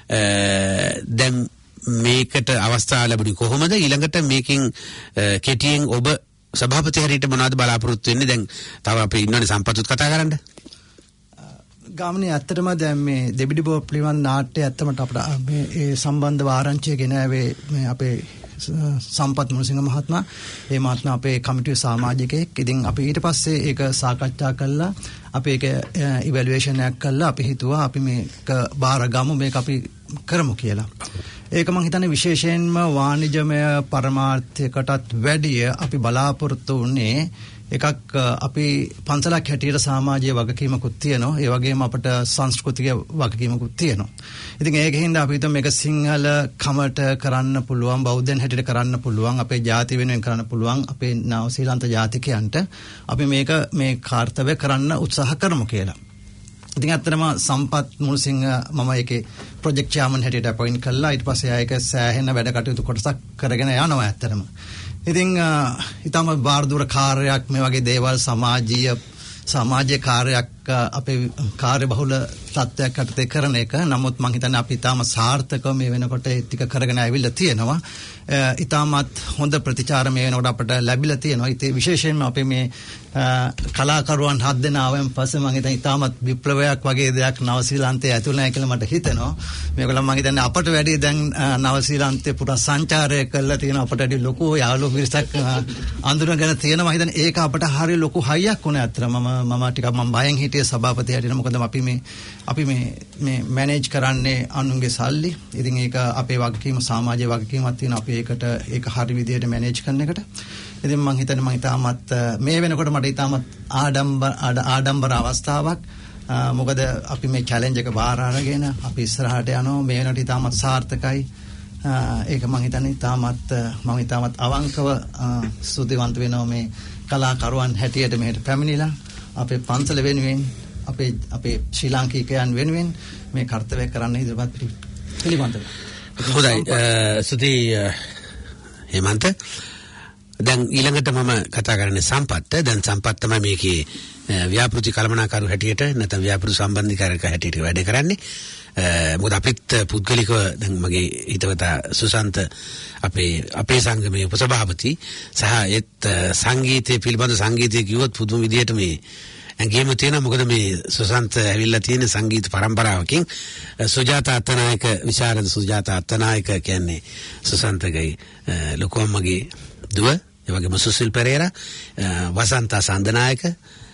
දැන් මේකට අවස්ථාව ලැබුණේ කොහොමද? ඊළඟට මේකෙන් කෙටියෙන් ඔබ සභාපති හරියට මොනවද බලාපොරොත්තු වෙන්නේ? දැන් තව අපි ඉන්නවනේ සම්පත්තුත් කතා කරන්න. ගාමනේ ඇත්තටම දැන් මේ දෙබිඩි බෝ පිළිවන් නාට්‍ය ඇත්තම අපිට මේ ඒ සම්බන්ධව ආරංචිය ගෙන ආවේ මේ අපේ සම්පත් මුණසිංහ මහත්මයා. ඒ මහත්මයා අපේ කමිටුවේ සමාජිකයෙක්. ඉතින් අපි ඊට පස්සේ ඒක සාකච්ඡා කළා. අපි ඒක ඉවැලුවේෂන් එකක් කළා. අපි හිතුවා අපි මේක බාර ගමු, මේක අපි කරමු කියලා. ඒක මම හිතන්නේ විශේෂයෙන්ම වාණිජමය පරමාර්ථයකටත් වැඩිය අපි බලාපොරොත්තු වුණේ එකක් අපි පන්සලක් හැටියට සමාජීය වගකීමකුත් තියෙනවා. ඒ වගේම අපට සංස්කෘතික වගකීමකුත් තියෙනවා. ඉතින් ඒකෙන්ද අපි හිතුවා මේක සිංහල කමට කරන්න පුළුවන්, බෞද්ධයන් හැටියට කරන්න පුළුවන්, අපේ ජාතිය වෙනුවෙන් කරන්න පුළුවන්, අපේ නව ශ්‍රීලංක ජාතිකයන්ට අපි මේක මේ කාර්යය කරන්න උත්සාහ කරමු කියලා. ඉතින් ඇත්තටම සම්පත් මුණසිංහ මම ඒකේ ප්‍රොජෙක්ට් චෙයාර්මන් හැටියට අපොයින්ට් කළා. ඊට පස්සේ ආයක සෑහෙන වැඩ කටයුතු කොටසක් කරගෙන යනවා ඇත්තටම. ඉතින් ඊටම බාරදුර කාර්යයක් මේ වගේ දේවල් සමාජීය සමාජීය කාර්යයක් අපේ කාර්යබහුල තත්ත්වයක් යටතේ කරන එක. නමුත් මම හිතන්නේ අපි ඊටම සාර්ථකව මේ වෙනකොට ඒ ටික කරගෙන ආවිල්ලා තියෙනවා. ඊටමත් හොඳ ප්‍රතිචාර මේ වෙනකොට අපට ලැබිලා තියෙනවා. ඉතින් විශේෂයෙන්ම අපේ මේ කලාකරුවන් හත් දෙනා ආවෙන් පස්සේ මම හිතන්නේ ඊටමත් විප්ලවයක් වගේ දෙයක් නව ශ්‍රීලන්තයේ ඇතුළේ නැහැ කියලා මට හිතෙනවා. මේගොල්ලෝ මම හිතන්නේ අපට වැඩි දැන් නව ශ්‍රීලන්තේ පුරා සංචාරය කරලා තියෙන අපට වැඩි ලොකු යාළුවෝ පිරිසක් අඳුරගෙන තියෙනවා. මම හිතන්නේ ඒක අපට හරිය ලොකු හයියක් වුණා අතර. මම මම ටිකක් මම බයෙන් හිටියේ සභාපති හැටියට. මොකද අපි මේ අපි මේ මේ මැනේජ් කරන්නේ අනුන්ගේ සල්ලි. ඉතින් ඒක අපේ වගකීම, සමාජීය වගකීමක් තියෙනවා. අපි ඒකට ඒක හරි විදියට මැනේජ් කරන එකට. ඉතින් මම හිතන්නේ මම ඊටමත් මේ වෙනකොට මට ඊටමත් ආඩම්බර ආඩම්බර අවස්ථාවක්. මොකද අපි මේ චැලෙන්ජ් එක බාර අරගෙන අපි ඉස්සරහට යනවා. මේ වෙනකොට ඊටමත් සාර්ථකයි. ඒක මම හිතන්නේ ඊටමත් මම ඊටමත් අවංකව ස්තුතිවන්ත වෙනවා මේ කලාකරුවන් හැටියට මෙහෙට පැමිණිලා අපේ පන්සල වෙනුවෙන්, අපේ අපේ ශ්‍රී ලාංකිකයන් වෙනුවෙන් මේ කාර්යය කරන්න ඉදිරිපත් පිළිබඳව. හොඳයි. සුදී හේමන්ත, දැන් ඊළඟට මම කතා කරන්නේ සම්පත්ත. දැන් සම්පත් තමයි මේකේ ව්‍යාපෘති කළමනාකරු හැටියට නැත්නම් ව්‍යාපෘති සම්බන්ධීකාරක හැටියට වැඩ කරන්නේ. මොකද අපිත් පුද්ගලිකව දැන් මගේ හිතවතා සුසන්ත අපේ අපේ සංගමේ උපසභාපති සහ ඒත් සංගීතය පිළිබඳ සංගීතය කිව්වොත් පුදුම විදියට මේ ඇඟේම තියෙනවා. මොකද මේ සුසන්ත ඇවිල්ලා තියෙන සංගීත පරම්පරාවකින් සුජාතා අත්තනායක, විශාරද සුජාතා අත්තනායක කියන්නේ සුසන්තගේ ලොකු අම්මගේ දුව. ඒ වගේම සුසිල් පෙරේරා, වසන්ත සඳනායක,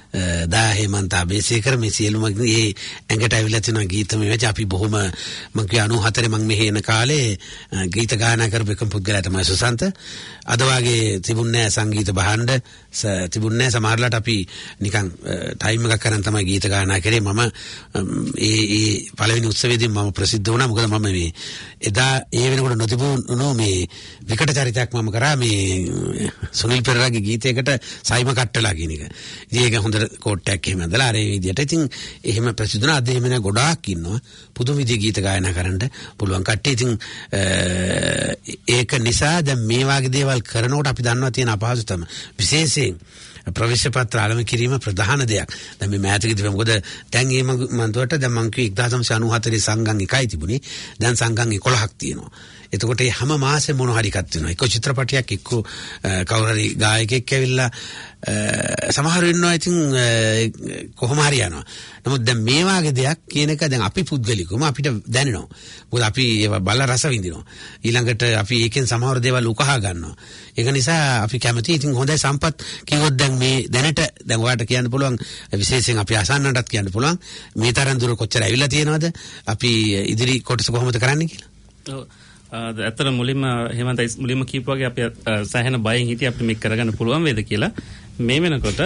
දා හේමන්ත අබේසේකර, මේ සියලුම මේ ඇඟට ඇවිල්ලා තියෙන ගීතමය වෙච්ච අපි බොහොම මම කිය අනූහතරේ මම මෙහි එන කාලේ ගීත ගායනා කරපු එකම පුද්ගලයා තමයි සුසන්ත. අද වාගේ තිබුණේ නැහැ සංගීත භාණ්ඩ, තිබුණේ නැහැ. සමහරලාට අපි නිකන් ටයිම් එකක් කරන් තමයි ගීත ගායනා කරේ. මම ඒ ඒ පළවෙනි උත්සවයේදී මම ප්‍රසිද්ධ වුණා. මොකද මම මේ එදා ඒ වෙනකොට නොතිබුණු මේ විකට චරිතයක් මම කරා මේ සුනිල් පෙරේරාගේ ගීතයකට සයිම කට්ටලා කියන එක. ඉතින් ඒක හොඳ කෝට්ටයක් එහෙම ඇඳලා අර ඒ විදිහට ඉතින් එහෙම ප්‍රසිද්ධ වුණා. අද එහෙම නෑ, ගොඩාක් ඉන්නවා පුදුම විදිහේ ගීත ගායනා කරන්න පුළුවන් කට්ටිය. ඉතින් ඒක නිසා දැන් මේ වගේ දේවල් කරනකොට අපි දන්නවා තියෙන අපහසුතම, විශේෂයෙන් ප්‍රවේශ පත්‍ර ආරම්භ කිරීම ප්‍රධාන දෙයක්. දැන් මේ මෑතකදී මොකද දැන් මේ මන්තුවට දැන් මං කිව්වේ එක්දාස් නවසිය අනූහතරේ සංගම් එකයි තිබුණේ. දැන් සංගම් එකොළහක් තියෙනවා. එතකොට මේ හැම මාසෙම මොන හරි එකක් තියෙනවා. එක්ක චිත්‍රපටයක්, එක්ක කවුරු හරි ගායකයෙක් ඇවිල්ලා සමහර වෙනවා. ඉතින් කොහොම හරි යනවා. නමුත් දැන් මේ වාගේ දෙයක් කියන එක දැන් අපි පුද්ගලිකවම අපිට දැනෙනවා. මොකද අපි ඒවා බල රස විඳිනවා. ඊළඟට අපි ඒකෙන් සමහර දේවල් උකහා ගන්නවා. ඒක නිසා අපි කැමතියි. ඉතින් හොඳයි සම්පත් කිව්වොත් දැන් මේ දැනට දැන් ඔයාලට කියන්න පුළුවන්, විශේෂයෙන් අපි අසන්නටත් කියන්න පුළුවන් මේ තරම් දුර කොච්චර ඇවිල්ලා තියෙනවද, අපි ඉදිරි කොටස කොහොමද කරන්නේ කියලා. ඇත්තට මුලින්ම හේමන්ත මුලින්ම කීප වගේ අපි සෑහෙන බයෙන් හිටියේ අපිට මේක කරගන්න පුළුවන් වේද කියලා. මේ වෙනකොට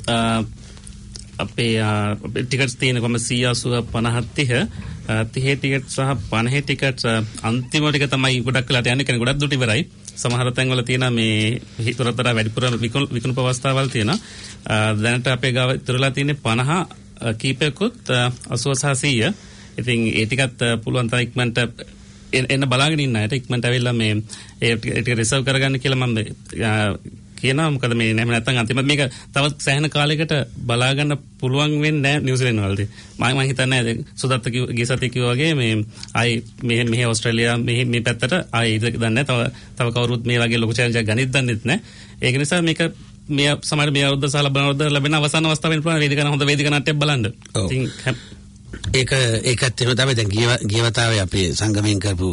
අපේ ටිකට්ස් තියෙන කොහම සීයාසුව පනහ තිහ තිහ ටිකට් සහ පනහ ටිකට් අන්තිම ටික තමයි ගොඩක් වෙලාට යන්නේ. කියන්නේ ගොඩක් දුරට ඉවරයි. සමහර තැන්වල තියෙන මේ හිතරතර වැඩිපුර විකුණු පවස්ථාවල් තියෙනවා. දැනට අපේ ගාව ඉතුරුලා තියෙන්නේ පනහ කීපයකුත් අසූව සහ සීය. ඉතින් ඒ ටිකත් පුළුවන් තරම් ඉක්මනට එන්න බලාගෙන ඉන්න අයට ඉක්මනට ඇවිල්ලා මේ ඒ ටික රිසර්ව් කරගන්න කියලා මම කියනවා. මොකද මේ නැම නැත්තම් අන්තිමට මේක තවත් සෑහෙන කාලයකට බලා ගන්න පුළුවන් වෙන්නේ නැහැ නිව්සීලන්ත වලදී. මම මම හිතන්නේ සුදත්ත ගිය සතිය කිව්වා වගේ මේ ආයි මෙහෙ මෙහෙ ඕස්ට්‍රේලියා මෙහෙ මේ පැත්තට ආයි ඉඳ දන්නේ තව තව කවුරුත් මේ වගේ ලොකු චැලෙන්ජ් එකක් ගනිත් දන්නෙත් නැහැ. ඒක නිසා මේක මේ සමහර මේ අවුරුද්ද සහ ලබන අවුරුද්ද ලැබෙන අවසාන අවස්ථාවෙන් පුළුවන් වේදිකා හොඳ වේදිකා නාට්‍යයක් බලන්න. ඉතින් ඒක ඒකත් එහෙම තමයි. දැන් ගිය ගියවතාවේ අපි සංගමයෙන් කරපු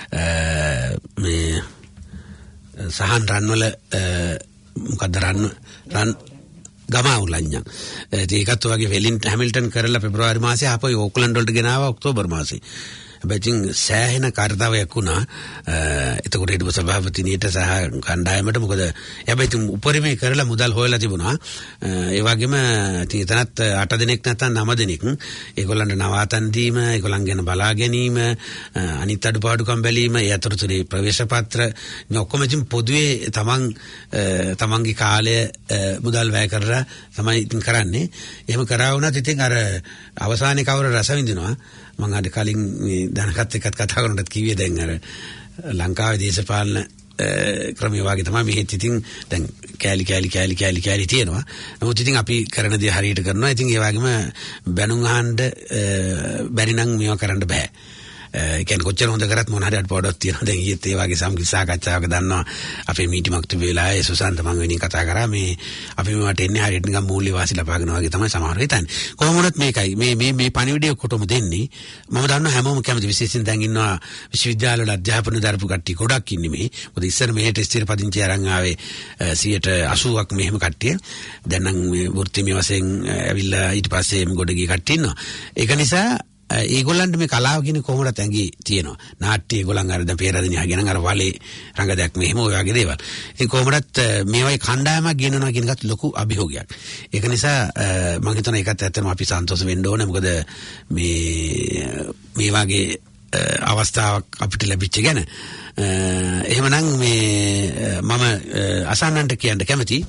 මේ සහන් රන්වල මොකද රන් රන් ගමාඋලඤ්ඤා ඒකත් වගේ වෙලින්ටන් හැමිල්ටන් කරලා පෙබරවාරි මාසේ ආපහු ඕක්ලන්ඩ් වලට ගෙනාවා ඔක්තෝබර් මාසේ. හැබැයි සෑහෙන කාර්යතාවයක් වුණා. එතකොට ඊට සභාපතිනියට සහ කණ්ඩායමට මොකද හැබැයි උපරිමේ කරලා මුදල් හොයලා තිබුණා. ඒ වගේම එතනත් අට දිනක් නැත්නම් නව දිනක් ඒගොල්ලන්ට නවාතන් දීම, ඒගොල්ලන් ගැන බලා ගැනීම, අනිත් අඩුපාඩුකම් බැලීම, ඒ අතරතුරේ ප්‍රවේශ පත්‍ර මේ ඔක්කොම ඉතින් පොදුවේ තමන් තමන්ගේ කාලය මුදල් වැය කරලා තමයි ඉතින් කරන්නේ. එහෙම කරා වුණත් ඉතින් අර අවසානයේ කවුරු රස විඳිනවා. මම අද කලින් මේ දැනගත් එකත් කතා කරනකොට කිව්වේ දැන් අර ලංකාවේ දේශපාලන ක්‍රමයේ වගේ තමයි මෙහෙත් ඉතින් දැන් කෑලි කෑලි කෑලි කෑලි කෑලි තියෙනවා. නමුත් ඉතින් අපි කරන දේ හරියට කරනවා. ඉතින් ඒ වගේම බැනුම් අහන්න බැරි නම් මේවා කරන්න බෑ. ඒ කියන්නේ කොච්චර හොඳ කරත් මොන හරි අඩපාඩුවක් තියෙනවා. දැන් ඊයේත් ඒ වගේ සම්කි සාකච්ඡාවක දන්නවා අපේ මීටි මක්තු වෙලාවේ සුසාන්ත මං වෙනින් කතා කරා මේ අපි මේවට එන්නේ හරියට නිකන් මූල්‍ය වාසි ලබාගෙන වගේ තමයි සමහරව හිතන්නේ. කොහොම වුණත් මේකයි මේ මේ මේ පණිවිඩය කොටම දෙන්නේ. මම දන්නවා හැමෝම කැමති විශේෂයෙන් දැන් ඉන්නවා විශ්වවිද්‍යාලවල අධ්‍යාපන දරපු කට්ටිය ගොඩක් ඉන්නේ මේ. මොකද ඉස්සර මෙහෙට ස්ථිර පදිංචි අරන් ආවේ සියයට අසූවක් මෙහෙම කට්ටිය. දැන් නම් මේ වෘත්තිමය වශයෙන් ඇවිල්ලා ඊට පස්සේ මේ ගොඩ ගිය කට්ටිය ඉන්නවා. ඒක නිසා ඒගොල්ලන්ට මේ කලාව කියන්නේ කොහොමද ඇඟි තියෙනවා. නාට්‍ය ඒගොල්ලන් අර දැන් පෙරදින හගෙන අර වලේ රංග දැක් මෙහෙම ඔය වගේ දේවල්. ඉතින් කොහොමදත් මේ වගේ කණ්ඩායමක් ගෙනනවා කියන එකත් ලොකු අභියෝගයක්. ඒක නිසා මම හිතනවා ඒකත් ඇත්තටම අපි සන්තෝෂ වෙන්න ඕනේ. මොකද මේ මේ වගේ අවස්ථාවක් අපිට ලැබිච්ච ගැන එහෙමනම් මේ මම අසන්නන්ට කියන්න කැමතියි.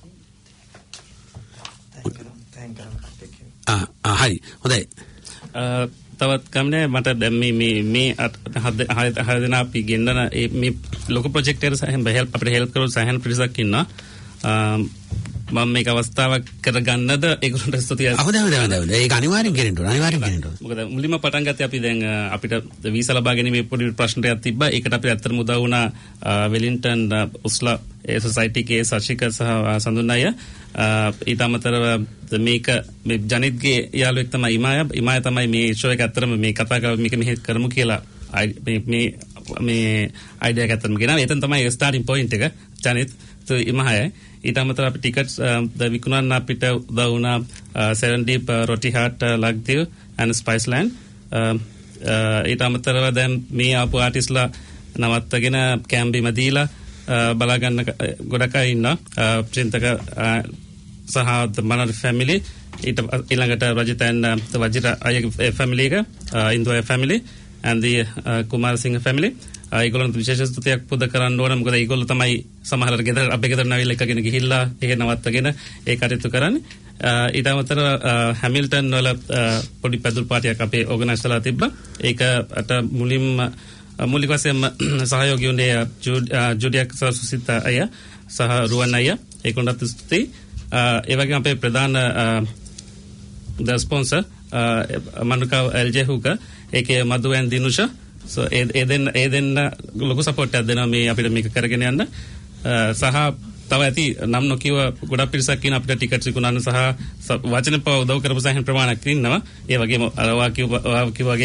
ආ ආ හරි හොඳයි. තවත් කම්නේ මට දැන් මේ මේ මේ හය දෙනා අපි ගෙන්නන මේ ලොකු ප්‍රොජෙක්ට් එකට සහන් බහෙල් අපිට හෙල්ප් කරන සහන් පිරිසක් ඉන්නවා. මම මේක අවස්ථාවක් කරගන්නද ඒගොල්ලන්ට ස්තුතියි. හොඳයි හොඳයි හොඳයි. ඒක අනිවාර්යෙන් කරන්න ඕන. අනිවාර්යෙන් කරන්න ඕන. මොකද මුලින්ම පටන් ගත්තේ අපි දැන් අපිට වීසා ලබා ගැනීමේ පොඩි ප්‍රශ්නයක් තිබ්බා. ඒකට අපිට ඇත්තටම උදව් වුණා වෙලින්ටන් උස්ලා ඒ සොසයිටි කේ සශික සහ සඳුන් අය. ඊට අමතරව මේක මේ ජනිත්ගේ යාළුවෙක් තමයි ඉමාය. ඉමාය තමයි මේ ෂෝ එක ඇත්තටම මේ කතා කරමු මේක මෙහෙ කරමු කියලා මේ මේ මේ අයිඩියා එක ඇත්තටම ගෙනාවා. එතන තමයි ස්ටාර්ටින් පොයින්ට් එක. ජනිත් ඉමාය ඊට අමතරව අපි ටිකට්ස් විකුණන්න අපිට උදව් වුණා Serendip Roti Hut Lakdiva and Spiceland. ඊට අමතරව දැන් මේ ආපු ආටිස්ලා නවත්තගෙන කැම්බිම දීලා බලා ගන්න ගොඩක් අය ඉන්නවා. චින්තක සහ මනර් ෆැමිලි ඊට ඊළඟට රජිතන් වජිර අයගේ ෆැමිලි එක Induwa family and the Kumarasinghe family. ඒගොල්ලන්ට විශේෂ ස්තුතියක් පුද කරන්න ඕන. මොකද ඒගොල්ලෝ තමයි සමහරවල් ගෙදර අපේ ගෙදර නැවිල එකගෙන ගිහිල්ලා ඒක නවත්තගෙන ඒ කටයුතු කරන්නේ. ඊට අමතරව හැමිල්ටන් වල පොඩි පැදුරු පාටියක් අපේ ඕගනයිස් කරලා තිබ්බා. ඒකට මුලින්ම මූලික වශයෙන්ම සහයෝගී වුණේ ජුඩියක් සුසිත අය සහ රුවන් අය. ඒකොණ්ඩත් ස්තුතියි. ඒ වගේම අපේ ප්‍රධාන ද ස්පොන්සර් මනුකා එල්ජේ හුක ඒකේ මදුවෙන් දිනුෂ so ඒ දෙන්න ඒ දෙන්න ලොකු සපෝට් එකක් දෙනවා මේ අපිට මේක කරගෙන යන්න. සහ තව ඇති නම් නොකියව ගොඩක් පිරිසක් ඉන්න අපිට ටිකට්ස් විකුණන්න සහ වචන පව උදව් කරපු සෑහෙන ප්‍රමාණයක් ඉන්නවා. ඒ වගේම අර වා කිව්වා වගේ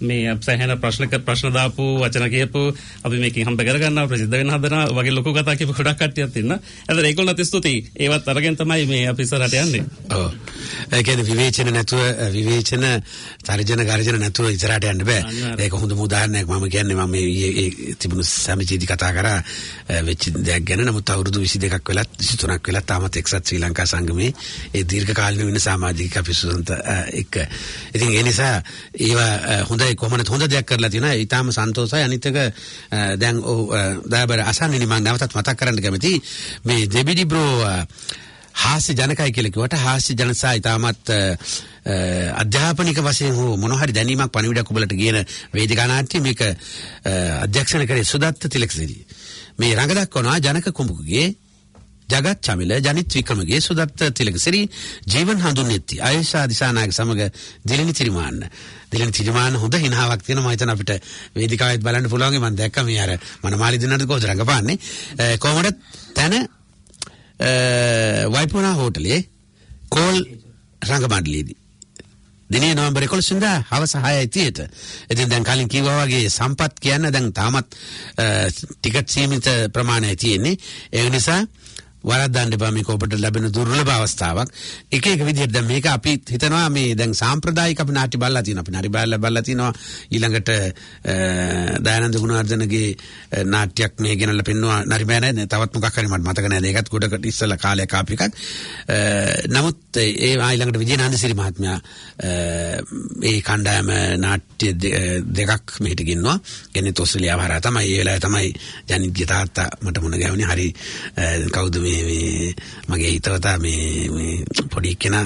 මේ සෑහෙන ප්‍රශ්න ප්‍රශ්න දාපු වචන කියපු අපි මේකෙන් හම්බ කරගන්නවා ප්‍රසිද්ධ වෙන හදනවා වගේ ලොකු කතා කියපු ගොඩක් කට්ටියක් ඉන්නවා. ඒතර ඒගොල්ලන්ට ස්තුතියි. ඒවත් අරගෙන තමයි මේ අපි ඉස්සරහට යන්නේ. ඔව්. ඒ කියන්නේ විවේචන නැතුව විවේචන තර්ජන ගර්ජන නැතුව ඉස්සරහට යන්න බෑ. ඒක හොඳම උදාහරණයක් මම කියන්නේ මම මේ තිබුණු සමිතියේදී කතා කරා වෙච්ච දෙයක් ගැන. නමුත් අවුරුදු විසි දෙකක් වෙලත් විසි තුනක් වෙලත් තාමත් එක්සත් ශ්‍රී ලංකා සංගමේ ඒ දීර්ඝ කාලින වෙන සමාජික අපිසුන්ත එක්ක. ඉතින් ඒ නිසා ඒවා හොඳයි කොහොමද හොඳ දෙයක් කරලා තියෙනවා. ඊටාම සන්තෝෂයි. අනිත් එක දැන් ඔව් දාබර අසන්නනි මම නැවතත් මතක් කරන්න කැමතියි. මේ දෙබිඩි බ්‍රෝ හාස්‍ය ජනකයි කියලා කිව්වට හාස්‍ය ජනසා ඊටමත් අධ්‍යාපනික වශයෙන් හෝ මොන හරි දැනීමක් පණිවිඩයක් ඔබලට කියන වේදිකා නාට්‍ය මේක අධ්‍යක්ෂණය කරේ සුදත්ත තිලකසිරි. මේ රංග දක්වනවා ජනක කුඹුගේ ජගත් චමිල ජනිත් වික්‍රමගේ සුදත්ත තිලකසිරි ජීවන් හඳුන්වති ආයෂා දිසානායක සමග දිලිනි තිරිමාන්න. දිලිනි තිරිමාන්න හොඳ හිනාවක් තියෙනවා. මම හිතන අපිට වේදිකාවෙත් බලන්න පුළුවන්. මම දැක්කා මේ අර මනමාලි දිනනද කොහොමද රංගපාන්නේ. කොහොමද තන වයිපුනා හෝටලේ කෝල් රංග මණ්ඩලයේදී දිනේ නොවැම්බර් එකොළහ වෙනිදා හවස හයයි තිහට. ඉතින් දැන් කලින් කිව්වා වගේ සම්පත් කියන්න දැන් තාමත් ටිකට් සීමිත ප්‍රමාණයක් තියෙන්නේ. ඒ නිසා වරද්දන්න එපා. මේක ඔබට ලැබෙන දුර්ලභ අවස්ථාවක්. එක එක විදිහට දැන් මේක අපි හිතනවා මේ දැන් සාම්ප්‍රදායික අපි නාට්‍ය බලලා තියෙනවා. අපි නාට්‍ය බලලා බලලා තියෙනවා. ඊළඟට දයානන්ද ගුණවර්ධනගේ නාට්‍යයක් මේ ගෙනල්ලා පෙන්නුවා නරිබෑ නෑ. තවත් මොකක් හරි මට මතක නෑ. ඒකත් ගොඩකට ඉස්සලා කාලයක් ආපු එකක්. නමුත් ඒ ඊළඟට විජේනන්දසිරි මහත්මයා ඒ කණ්ඩායම නාට්‍ය දෙකක් මෙහෙට ගෙන්නවා. ගෙනෙත් ඔස්ට්‍රේලියාව හරහා තමයි. ඒ වෙලාවේ තමයි ජනිත්ගේ තාත්තා මට මුණ ගැහුනේ. හරි කවුද මේ මගේ හිතවතා මේ පොඩි කෙනා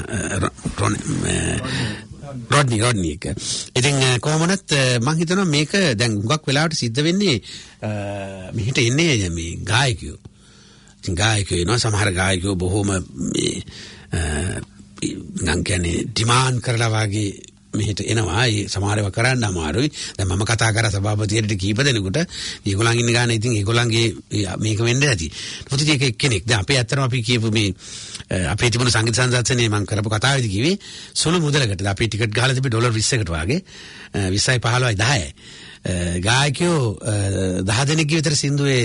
රොඩ්නි රොඩ්නි එක. ඉතින් කොහොමනත් මම හිතනවා මේක දැන් හුඟක් වෙලාවට සිද්ධ වෙන්නේ මෙහෙට එන්නේ මේ ගායකයෝ. ඉතින් ගායකයෝ එනවා. සමහර ගායකයෝ බොහොම මේ නම් කියන්නේ ඩිමාන්ඩ් කරලා වගේ මෙහෙට එනවා. ඒ සමහරව කරන්න අමාරුයි. දැන් මම කතා කරා සභාපතියට කීප දෙනෙකුට. ඒගොල්ලන් ඉන්න ගාන ඉතින් ඒගොල්ලන්ගේ මේක වෙන්න ඇති. මොකද ඒක එක්කෙනෙක්. දැන් අපේ අතරම අපි කියපු මේ අපේ තිබුණු සංගීත සංසත්සනේ මම කරපු කතාවේදී කිව්වේ සුළු මුදලකට. අපි ටිකට් ගහලා තිබ්බේ ඩොලර් විස්සකට වගේ. විස්සයි පහළොවයි දහයයි. ගායකයෝ දහ දෙනෙක්ගේ විතර සින්දුවේ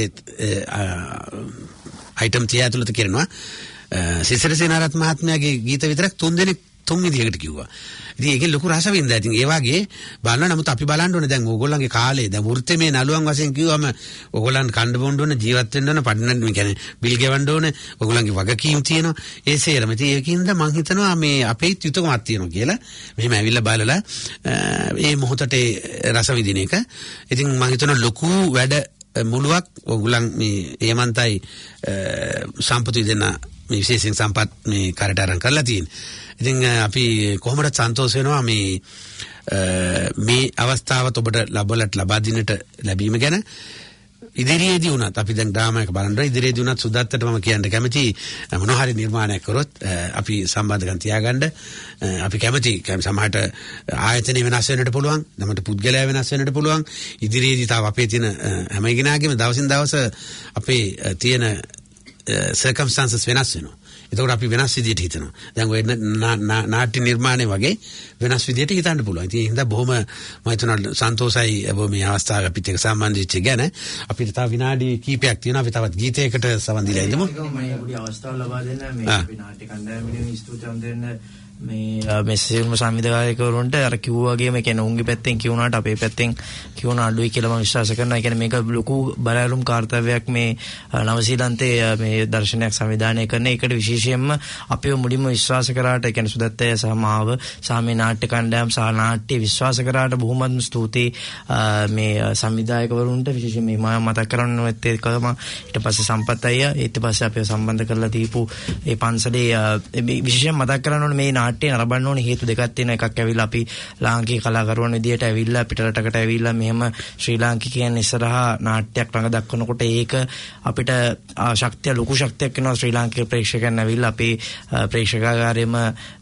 අයිටම් තියා ඇතුළත කරනවා. සිසිර සේනාරත් මහත්මයාගේ ගීත විතරක් තුන් දෙනෙක් තුන් විදිහකට කිව්වා. ඉතින් ඒකේ ලොකු රසවින්දා. ඉතින් ඒ වගේ බලන්න. නමුත් අපි බලන්න ඕනේ දැන් ඕගොල්ලන්ගේ කාලේ දැන් වෘත්තමේ නළුවන් වශයෙන් කිව්වම ඕගොල්ලන් කණ්ඩ බොන්න ඕනේ, ජීවත් වෙන්න ඕනේ, පඩන මේ කියන්නේ බිල් ගෙවන්න ඕනේ. ඕගොල්ලන්ගේ වගකීම් තියෙනවා. ඒ සේරම. ඉතින් ඒකින්ද මම හිතනවා මේ අපේ යුතුයකමක් තියෙනවා කියලා. මෙහෙම ඇවිල්ලා බලලා මේ මොහොතේ රස විඳින එක. ඉතින් මම හිතනවා ලොකු වැඩ මුලුවක් ඕගොල්ලන් මේ ඒමන්තයි සම්පතු දෙන මේ විශේෂයෙන් සම්පත් මේ කාර්යයට අරන් කරලා තියෙන්නේ. ඉතින් අපි කොහොමද සන්තෝෂ වෙනවා මේ මේ අවස්ථාවත් ඔබට ලබලට ලබා දිනට ලැබීම ගැන. ඉදිරියේදී වුණත් අපි දැන් ඩ්‍රාමායක බලනවා. ඉදිරියේදී වුණත් සුදත්තට මම කියන්න කැමති මොන හරි නිර්මාණයක් කරොත් අපි සම්බන්ධකම් තියාගන්න අපි කැමති. සමහරට ආයතන වෙනස් වෙන්නට පුළුවන්. නැමට පුද්ගලයා වෙනස් වෙන්නට පුළුවන්. ඉදිරියේදී තව අපේ තියෙන හැම කෙනාගේම දවසින් දවස අපේ තියෙන circumstances වෙනස් වෙනවා. එතකොට අපි වෙනස් විදිහට හිතනවා. දැන් ඔය නාට්‍ය නිර්මාණය වගේ වෙනස් විදිහට හිතන්න පුළුවන්. ඉතින් ඒ හින්දා බොහොම මම හිතනවා සන්තෝෂයි ඔබ මේ අවස්ථාව අපිට එක්ක සම්බන්ධ වෙච්ච ගැන. අපිට තව විනාඩි කිහිපයක් තියෙනවා. අපි තවත් ගීතයකට සවන් දීලා ඉඳමු. මම පොඩි අවස්ථාවක් ලබා දෙන්න මේ අපි නාට්‍ය කණ්ඩායමේ ස්තුතිවන්ත වෙන්න මේ මේ සියලුම සංවිධායකවරුන්ට අර කිව්වා වගේම ඒ කියන්නේ උන්ගේ පැත්තෙන් කියුණාට අපේ පැත්තෙන් කියුණ අඩුයි කියලා මම විශ්වාස කරනවා. ඒ කියන්නේ මේක ලොකු බරෑරුම් කාර්යයක් මේ නවසීලන්තේ මේ දර්ශනයක් සංවිධානය කරන එකට විශේෂයෙන්ම අපිව මුලින්ම විශ්වාස කරාට ඒ කියන්නේ සුදත්තය සහ මාව සහ මේ නාට්‍ය කණ්ඩායම් සහ නාට්‍ය විශ්වාස කරාට බොහොමත්ම ස්තුතියි මේ සංවිධායකවරුන්ට. විශේෂයෙන් මේ මම මතක් කරන්න ඕනෙත් ඒකම ඊට පස්සේ සම්පත් අයියා ඊට පස්සේ අපිව සම්බන්ධ කරලා දීපු ඒ පන්සලේ විශේෂයෙන් මතක් කරන්න ඕනේ මේ නාට්‍ය නරඹන්න ඕනේ හේතු දෙකක් තියෙනවා. එකක් ඇවිල්ලා අපි ලාංකික කලාකරුවන් විදියට ඇවිල්ලා පිටරටකට ඇවිල්ලා මෙහෙම ශ්‍රී ලාංකිකයන් ඉස්සරහා නාට්‍යයක් රඟ දක්වනකොට ඒක අපිට ශක්තිය ලොකු ශක්තියක් වෙනවා. ශ්‍රී ලාංකික ප්‍රේක්ෂකයන් ඇවිල්ලා අපේ ප්‍රේක්ෂකාගාරයේම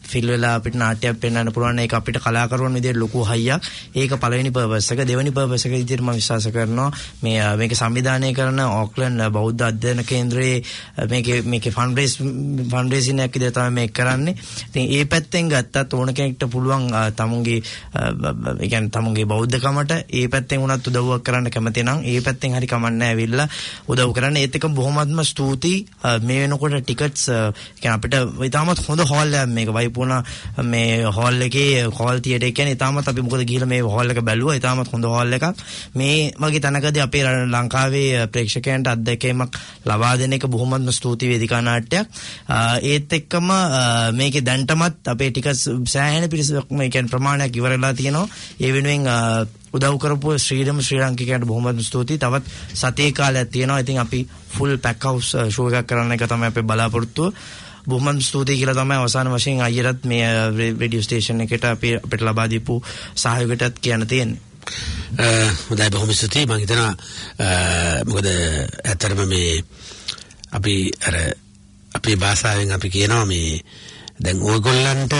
ෆිල් වෙලා අපිට නාට්‍යයක් පෙන්වන්න පුළුවන්. ඒක අපිට කලාකරුවන් විදිහට ලොකු හයියක්. ඒක පළවෙනි පර්පස් එක. දෙවෙනි පර්පස් එක විදිහට මම විශ්වාස කරනවා මේ මේක සංවිධානය කරන ඕක්ලන්ඩ් බෞද්ධ අධ්‍යයන කේන්ද්‍රයේ මේකේ මේකේ ෆන්ඩ් රේස් ෆන්ඩ් රේසින් එකක් විදිහට තමයි මේක කරන්නේ. ඉතින් ඒ පැත්තෙන් ගත්තත් ඕන කෙනෙක්ට පුළුවන් තමුන්ගේ ඒ කියන්නේ තමුන්ගේ බෞද්ධකමට ඒ පැත්තෙන් උනත් උදව්වක් කරන්න කැමති නම් ඒ පැත්තෙන් හරි කමන්නේ ඇවිල්ලා උදව් කරන්න. ඒත් එක බොහොමත්ම ස්තුතියි. මේ වෙනකොට ටිකට්ස් කියන්නේ අපිට ඉතාමත් හොඳ හෝල් එකක් මේක වයිපුණා මේ හෝල් එකේ හෝල් තියටර් එක කියන්නේ ඉතාමත් අපි මොකද ගිහලා මේ හෝල් එක බැලුවා. ඉතාමත් හොඳ හෝල් එකක්. මේ වගේ තැනකදී අපේ ලංකාවේ ප්‍රේක්ෂකයන්ට අත්දැකීමක් ලබා දෙන එක බොහොමත්ම ස්තුතියි වේදිකා නාට්‍යයක්. ඒත් එක්කම මේකේ දැන්ටමත් අපේ ටිකට්ස් සෑහෙන පිරිසක් මේ කියන්නේ ප්‍රමාණයක් ඉවරලා තියෙනවා. ඒ වෙනුවෙන් උදව් කරපු ශ්‍රීරම ශ්‍රී ලාංකිකයන්ට බොහොමත්ම ස්තුතියි. තවත් සතියේ කාලයක් තියෙනවා. ඉතින් අපි ෆුල් පැක් හවුස් ෂෝ එකක් කරන්න එක තමයි අපේ බලාපොරොත්තුව. බොහොමත්ම ස්තුතියි කියලා තමයි අවසාන වශයෙන් අයියරත් මේ රේඩියෝ ස්ටේෂන් එකට අපි අපිට ලබා දීපු සහයෝගයටත් කියන්න තියෙන්නේ. හොඳයි බොහොම ස්තුතියි. මම හිතනවා මොකද ඇත්තටම මේ අපි අර අපේ භාෂාවෙන් අපි කියනවා මේ දැන් ඕගොල්ලන්ට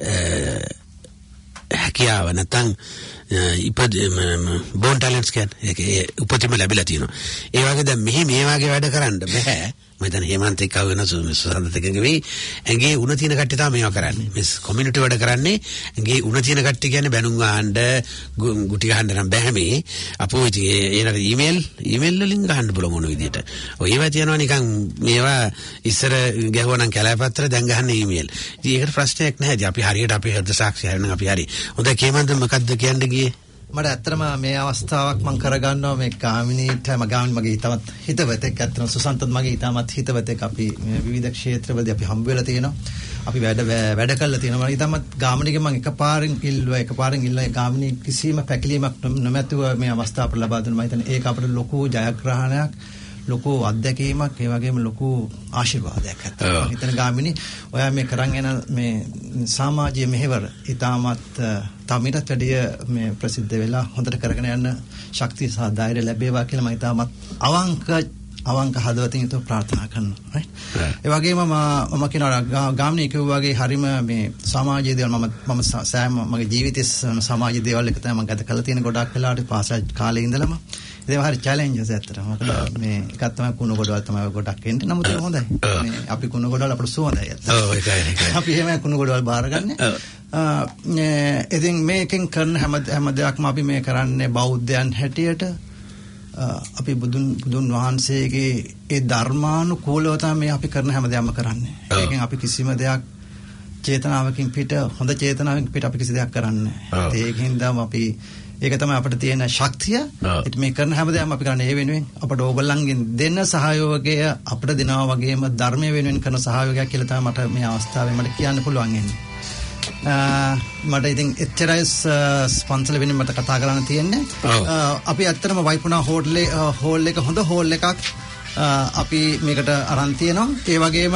හැකියාව නැත්නම් ඉපද බෝන් ටැලන්ට්ස් කියන්නේ උපතින්ම ලැබිලා තියෙනවා. ඒ වගේ දැන් මෙහි මේ වගේ වැඩ කරන්න බෑ. මම හිතන්නේ හේමන්ත එක්ක වෙන සුසන්දත් එක්ක ගෙවි ඇඟේ උණ තියෙන කට්ටිය තමයි මේවා කරන්නේ. මේ කොමියුනිටි වැඩ කරන්නේ ඇඟේ උණ තියෙන කට්ටිය කියන්නේ බැනුම් ගහන්න ගුටි ගහන්න නම් බෑ මේ. අපෝ ඉතින් ඒනට ඊමේල් ඊමේල් වලින් ගහන්න පුළුවන් මොන විදියට. ඔය ඒවා තියනවා නිකන් මේවා ඉස්සර ගැහුවා නම් කැලෑපත්‍ර දැන් ගහන්නේ ඊමේල්. ඉතින් ඒකට ප්‍රශ්නයක් නැහැ. ඉතින් අපි හරියට අපේ හෘද සාක්ෂි හරිනම් අපි හරි. හොඳයි කේමන්ත මොකද්ද කියන්න ගියේ? මට ඇත්තටම මේ අවස්ථාවක් මම කරගන්නවා මේ ගාමිනීට මම ගාමිනී මගේ ඊටමත් හිතවතෙක් ඇත්තටම සුසන්තත් මගේ ඊටමත් හිතවතෙක් අපි මේ විවිධ ක්ෂේත්‍රවලදී අපි හම්බ වෙලා තියෙනවා අපි වැඩ වැඩ කරලා තියෙනවා මම ඊටමත් ගාමිනීගේ මම එකපාරින් ඉල්ලුවා එකපාරින් ඉල්ලලා ගාමිනී කිසිම පැකිලීමක් නොමැතිව මේ අවස්ථාව අපට ලබා දුන්නා මම හිතන්නේ ඒක අපට ලොකු ජයග්‍රහණයක් ලොකු අත්දැකීමක් ඒ වගේම ලොකු ආශිර්වාදයක් ඇත්තට මම හිතන ගාමිනී ඔයා මේ කරන් යන මේ සමාජීය මෙහෙවර ඊටමත් තමීටත් වැඩිය මේ ප්‍රසිද්ධ වෙලා හොඳට කරගෙන යන්න ශක්තිය සහ ධෛර්යය ලැබේවා කියලා මම ඊටමත් අවංක අවංක හදවතින් යුතුව ප්‍රාර්ථනා කරනවා. ඒ වගේම මම කියනවා ගාමිනී කිව්වා වගේ හරිම මේ සමාජීය දේවල් මම මම සෑම මගේ ජීවිතයේ සමාජීය දේවල් එක තමයි මම ගත කරලා තියෙන ගොඩක් වෙලාවට පාසල් කාලේ ඉඳලම ඒක හරි චැලෙන්ජස් ඇත්තටම. මොකද මේ එකක් තමයි කුණු ගොඩවල් තමයි ගොඩක් එන්නේ. නමුත් ඒක හොඳයි. මේ අපි කුණු ගොඩවල් අපිට සුවඳයි ඇත්තටම. ඔව් ඒකයි ඒකයි. අපි එහෙම කුණු ගොඩවල් බාරගන්නේ. ඔව්. ඉතින් මේකෙන් කරන හැම හැම දෙයක්ම අපි මේ කරන්නේ බෞද්ධයන් හැටියට අපි බුදුන් බුදුන් වහන්සේගේ ඒ ධර්මානුකූලව තමයි අපි කරන හැම දෙයක්ම කරන්නේ. ඒකෙන් අපි කිසිම දෙයක් චේතනාවකින් පිට හොඳ චේතනාවකින් පිට අපි කිසි දෙයක් කරන්නේ නැහැ. ඒකින්ද අපි ඒක තමයි අපිට තියෙන ශක්තිය. ඒත් මේ කරන හැම දෙයක්ම අපි කරන්නේ ඒ වෙනුවෙන් අපට ඕගොල්ලන්ගෙන් දෙන සහයෝගය අපිට දෙනවා වගේම ධර්මයේ වෙනුවෙන් කරන සහයෝගයක් කියලා තමයි මට මේ අවස්ථාවේ මට කියන්න පුළුවන් වෙන්නේ. මට ඉතින් එච්චරයි ස්පොන්සර් වෙනින් මට කතා කරන්න තියෙන්නේ. අපි ඇත්තටම වයිපුණා හෝටලේ හෝල් එක හොඳ හෝල් එකක් අපි මේකට අරන් තියෙනවා. ඒ වගේම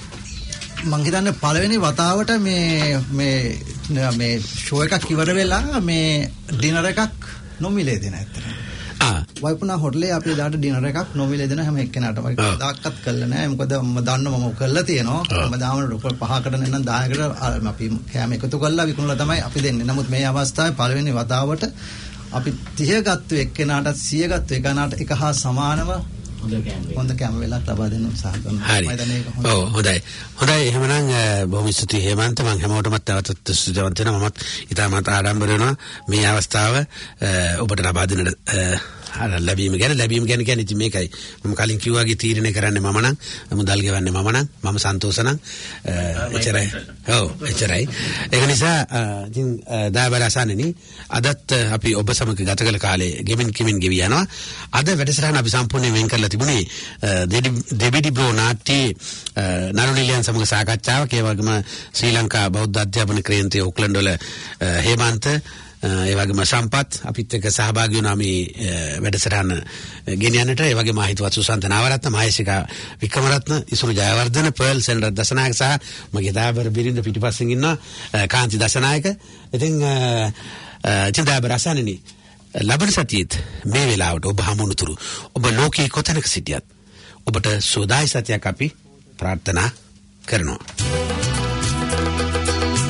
මං හිතන්නේ පළවෙනි වතාවට මේ මේ මේ ෂෝ එකක් ඉවර වෙලා මේ ඩිනර් එකක් නොමිලේ දෙන ඇත්තට. ආ වයිපුණා හෝටලේ අපි දාට ඩිනර් එකක් නොමිලේ දෙන හැම එක්කෙනාටම දායකත් කළා නෑ. මොකද මම දන්නවා මම කරලා තියෙනවා. මම දාමන රුපියල් පහකට නෙන්න දහයකට අපි කෑම එකතු කරලා විකුණලා තමයි අපි දෙන්නේ. නමුත් මේ අවස්ථාවේ පළවෙනි වතාවට අපි තිහ ගත්තු එක්කෙනාට සිය ගත්තු එකනාට එක හා සමානව හොඳ කැම වෙලක් ලබා දෙන්න උත්සාහ කරනවා. හරි. ඔව් හොඳයි. හොඳයි එහෙමනම් බොහොම ස්තුතියි හේමන්ත. මම හැමෝටම තවතත් ස්තුතිවන්ත වෙනවා. මමත් ඉතාමත් ආඩම්බර වෙනවා මේ අවස්ථාව ඔබට ලබා දෙන්න අර ලැබීම ගැන ලැබීම ගැන කියන්නේ ඉතින් මේකයි මම කලින් කිව්වාගේ තීරණය කරන්නේ මම නම් මුදල් ගෙවන්නේ මම නම් මම සන්තෝෂ නම් එච්චරයි. ඔව් එච්චරයි. ඒක නිසා ඉතින් දායබර අසන්නේනි අදත් අපි ඔබ සමග ගත කළ කාලේ ගෙමින් කිමින් ගෙවි යනවා. අද වැඩසටහන අපි සම්පූර්ණයෙන් වෙන් කරලා තිබුණේ දෙබිඩි බ්‍රෝ නාට්‍යයේ නළුනිලියන් සමග සාකච්ඡාවක්. ඒ වගේම ශ්‍රී ලංකා බෞද්ධ අධ්‍යාපන ක්‍රියාන්තයේ ඕක්ලන්ඩ් වල හේමන්ත ඒ වගේම සම්පත් අපිත් එක්ක සහභාගී වුණා මේ වැඩසටහන ගෙනියන්නට. ඒ වගේම හිතවත් සුසන්ත නාවරත්න, මහේශිකා වික්‍රමරත්න, ඉසුරු ජයවර්ධන, පර්ල් සෙන්ඩර් දසනායක සහ මගේ දායබර බිරිඳ පිටිපස්සෙන් ඉන්න කාන්ති දසනායක. ඉතින් ඉතින් දායබර අසන්නේනි ලබන සතියේත් මේ වෙලාවට ඔබ හමුුණුතුරු ඔබ ලෝකේ කොතැනක සිටියත් ඔබට සෝදායි සතියක් අපි ප්‍රාර්ථනා කරනවා.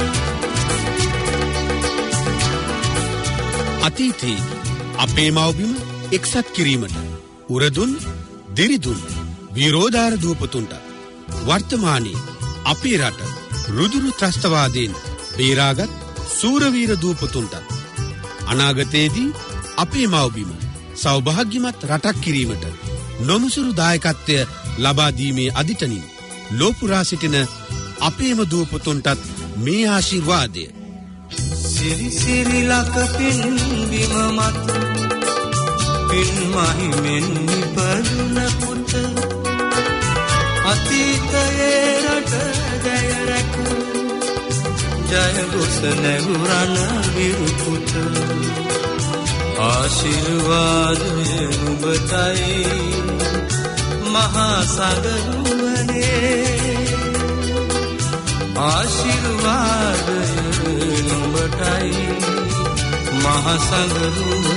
අතීතයේදී අපේ මව්බිම එක්සත් කිරීමට උරදුන් දිරිදුන් විරෝධාර දූපතුන්ට වර්තමානයේ අපේ රට රුදුරු ත්‍රස්තවාදයෙන් බේරාගත් සූරවීර දූපතුන්ට අනාගතයේදී අපේ මව්බිම සෞභාග්‍යමත් රටක් කිරීමට නොමුසුරු දායකත්වය ලබා දීමේ අදිටනින් ලෝපුරා සිටින අපේම දූපතුන්ටත් මේ ආශිර්වාදය. සිරි සිරි ලක පින් බිම මත පින් මහිමෙන් නිපදුන පුත අතීතයේ රට ජය රැක ජය ගොස නැගුරන විරුපුත ආශිර්වාදය නුඹටයි මහා සගරුවනේ ආශිර්වාදය නුඹටයි මහා සගරුවනේ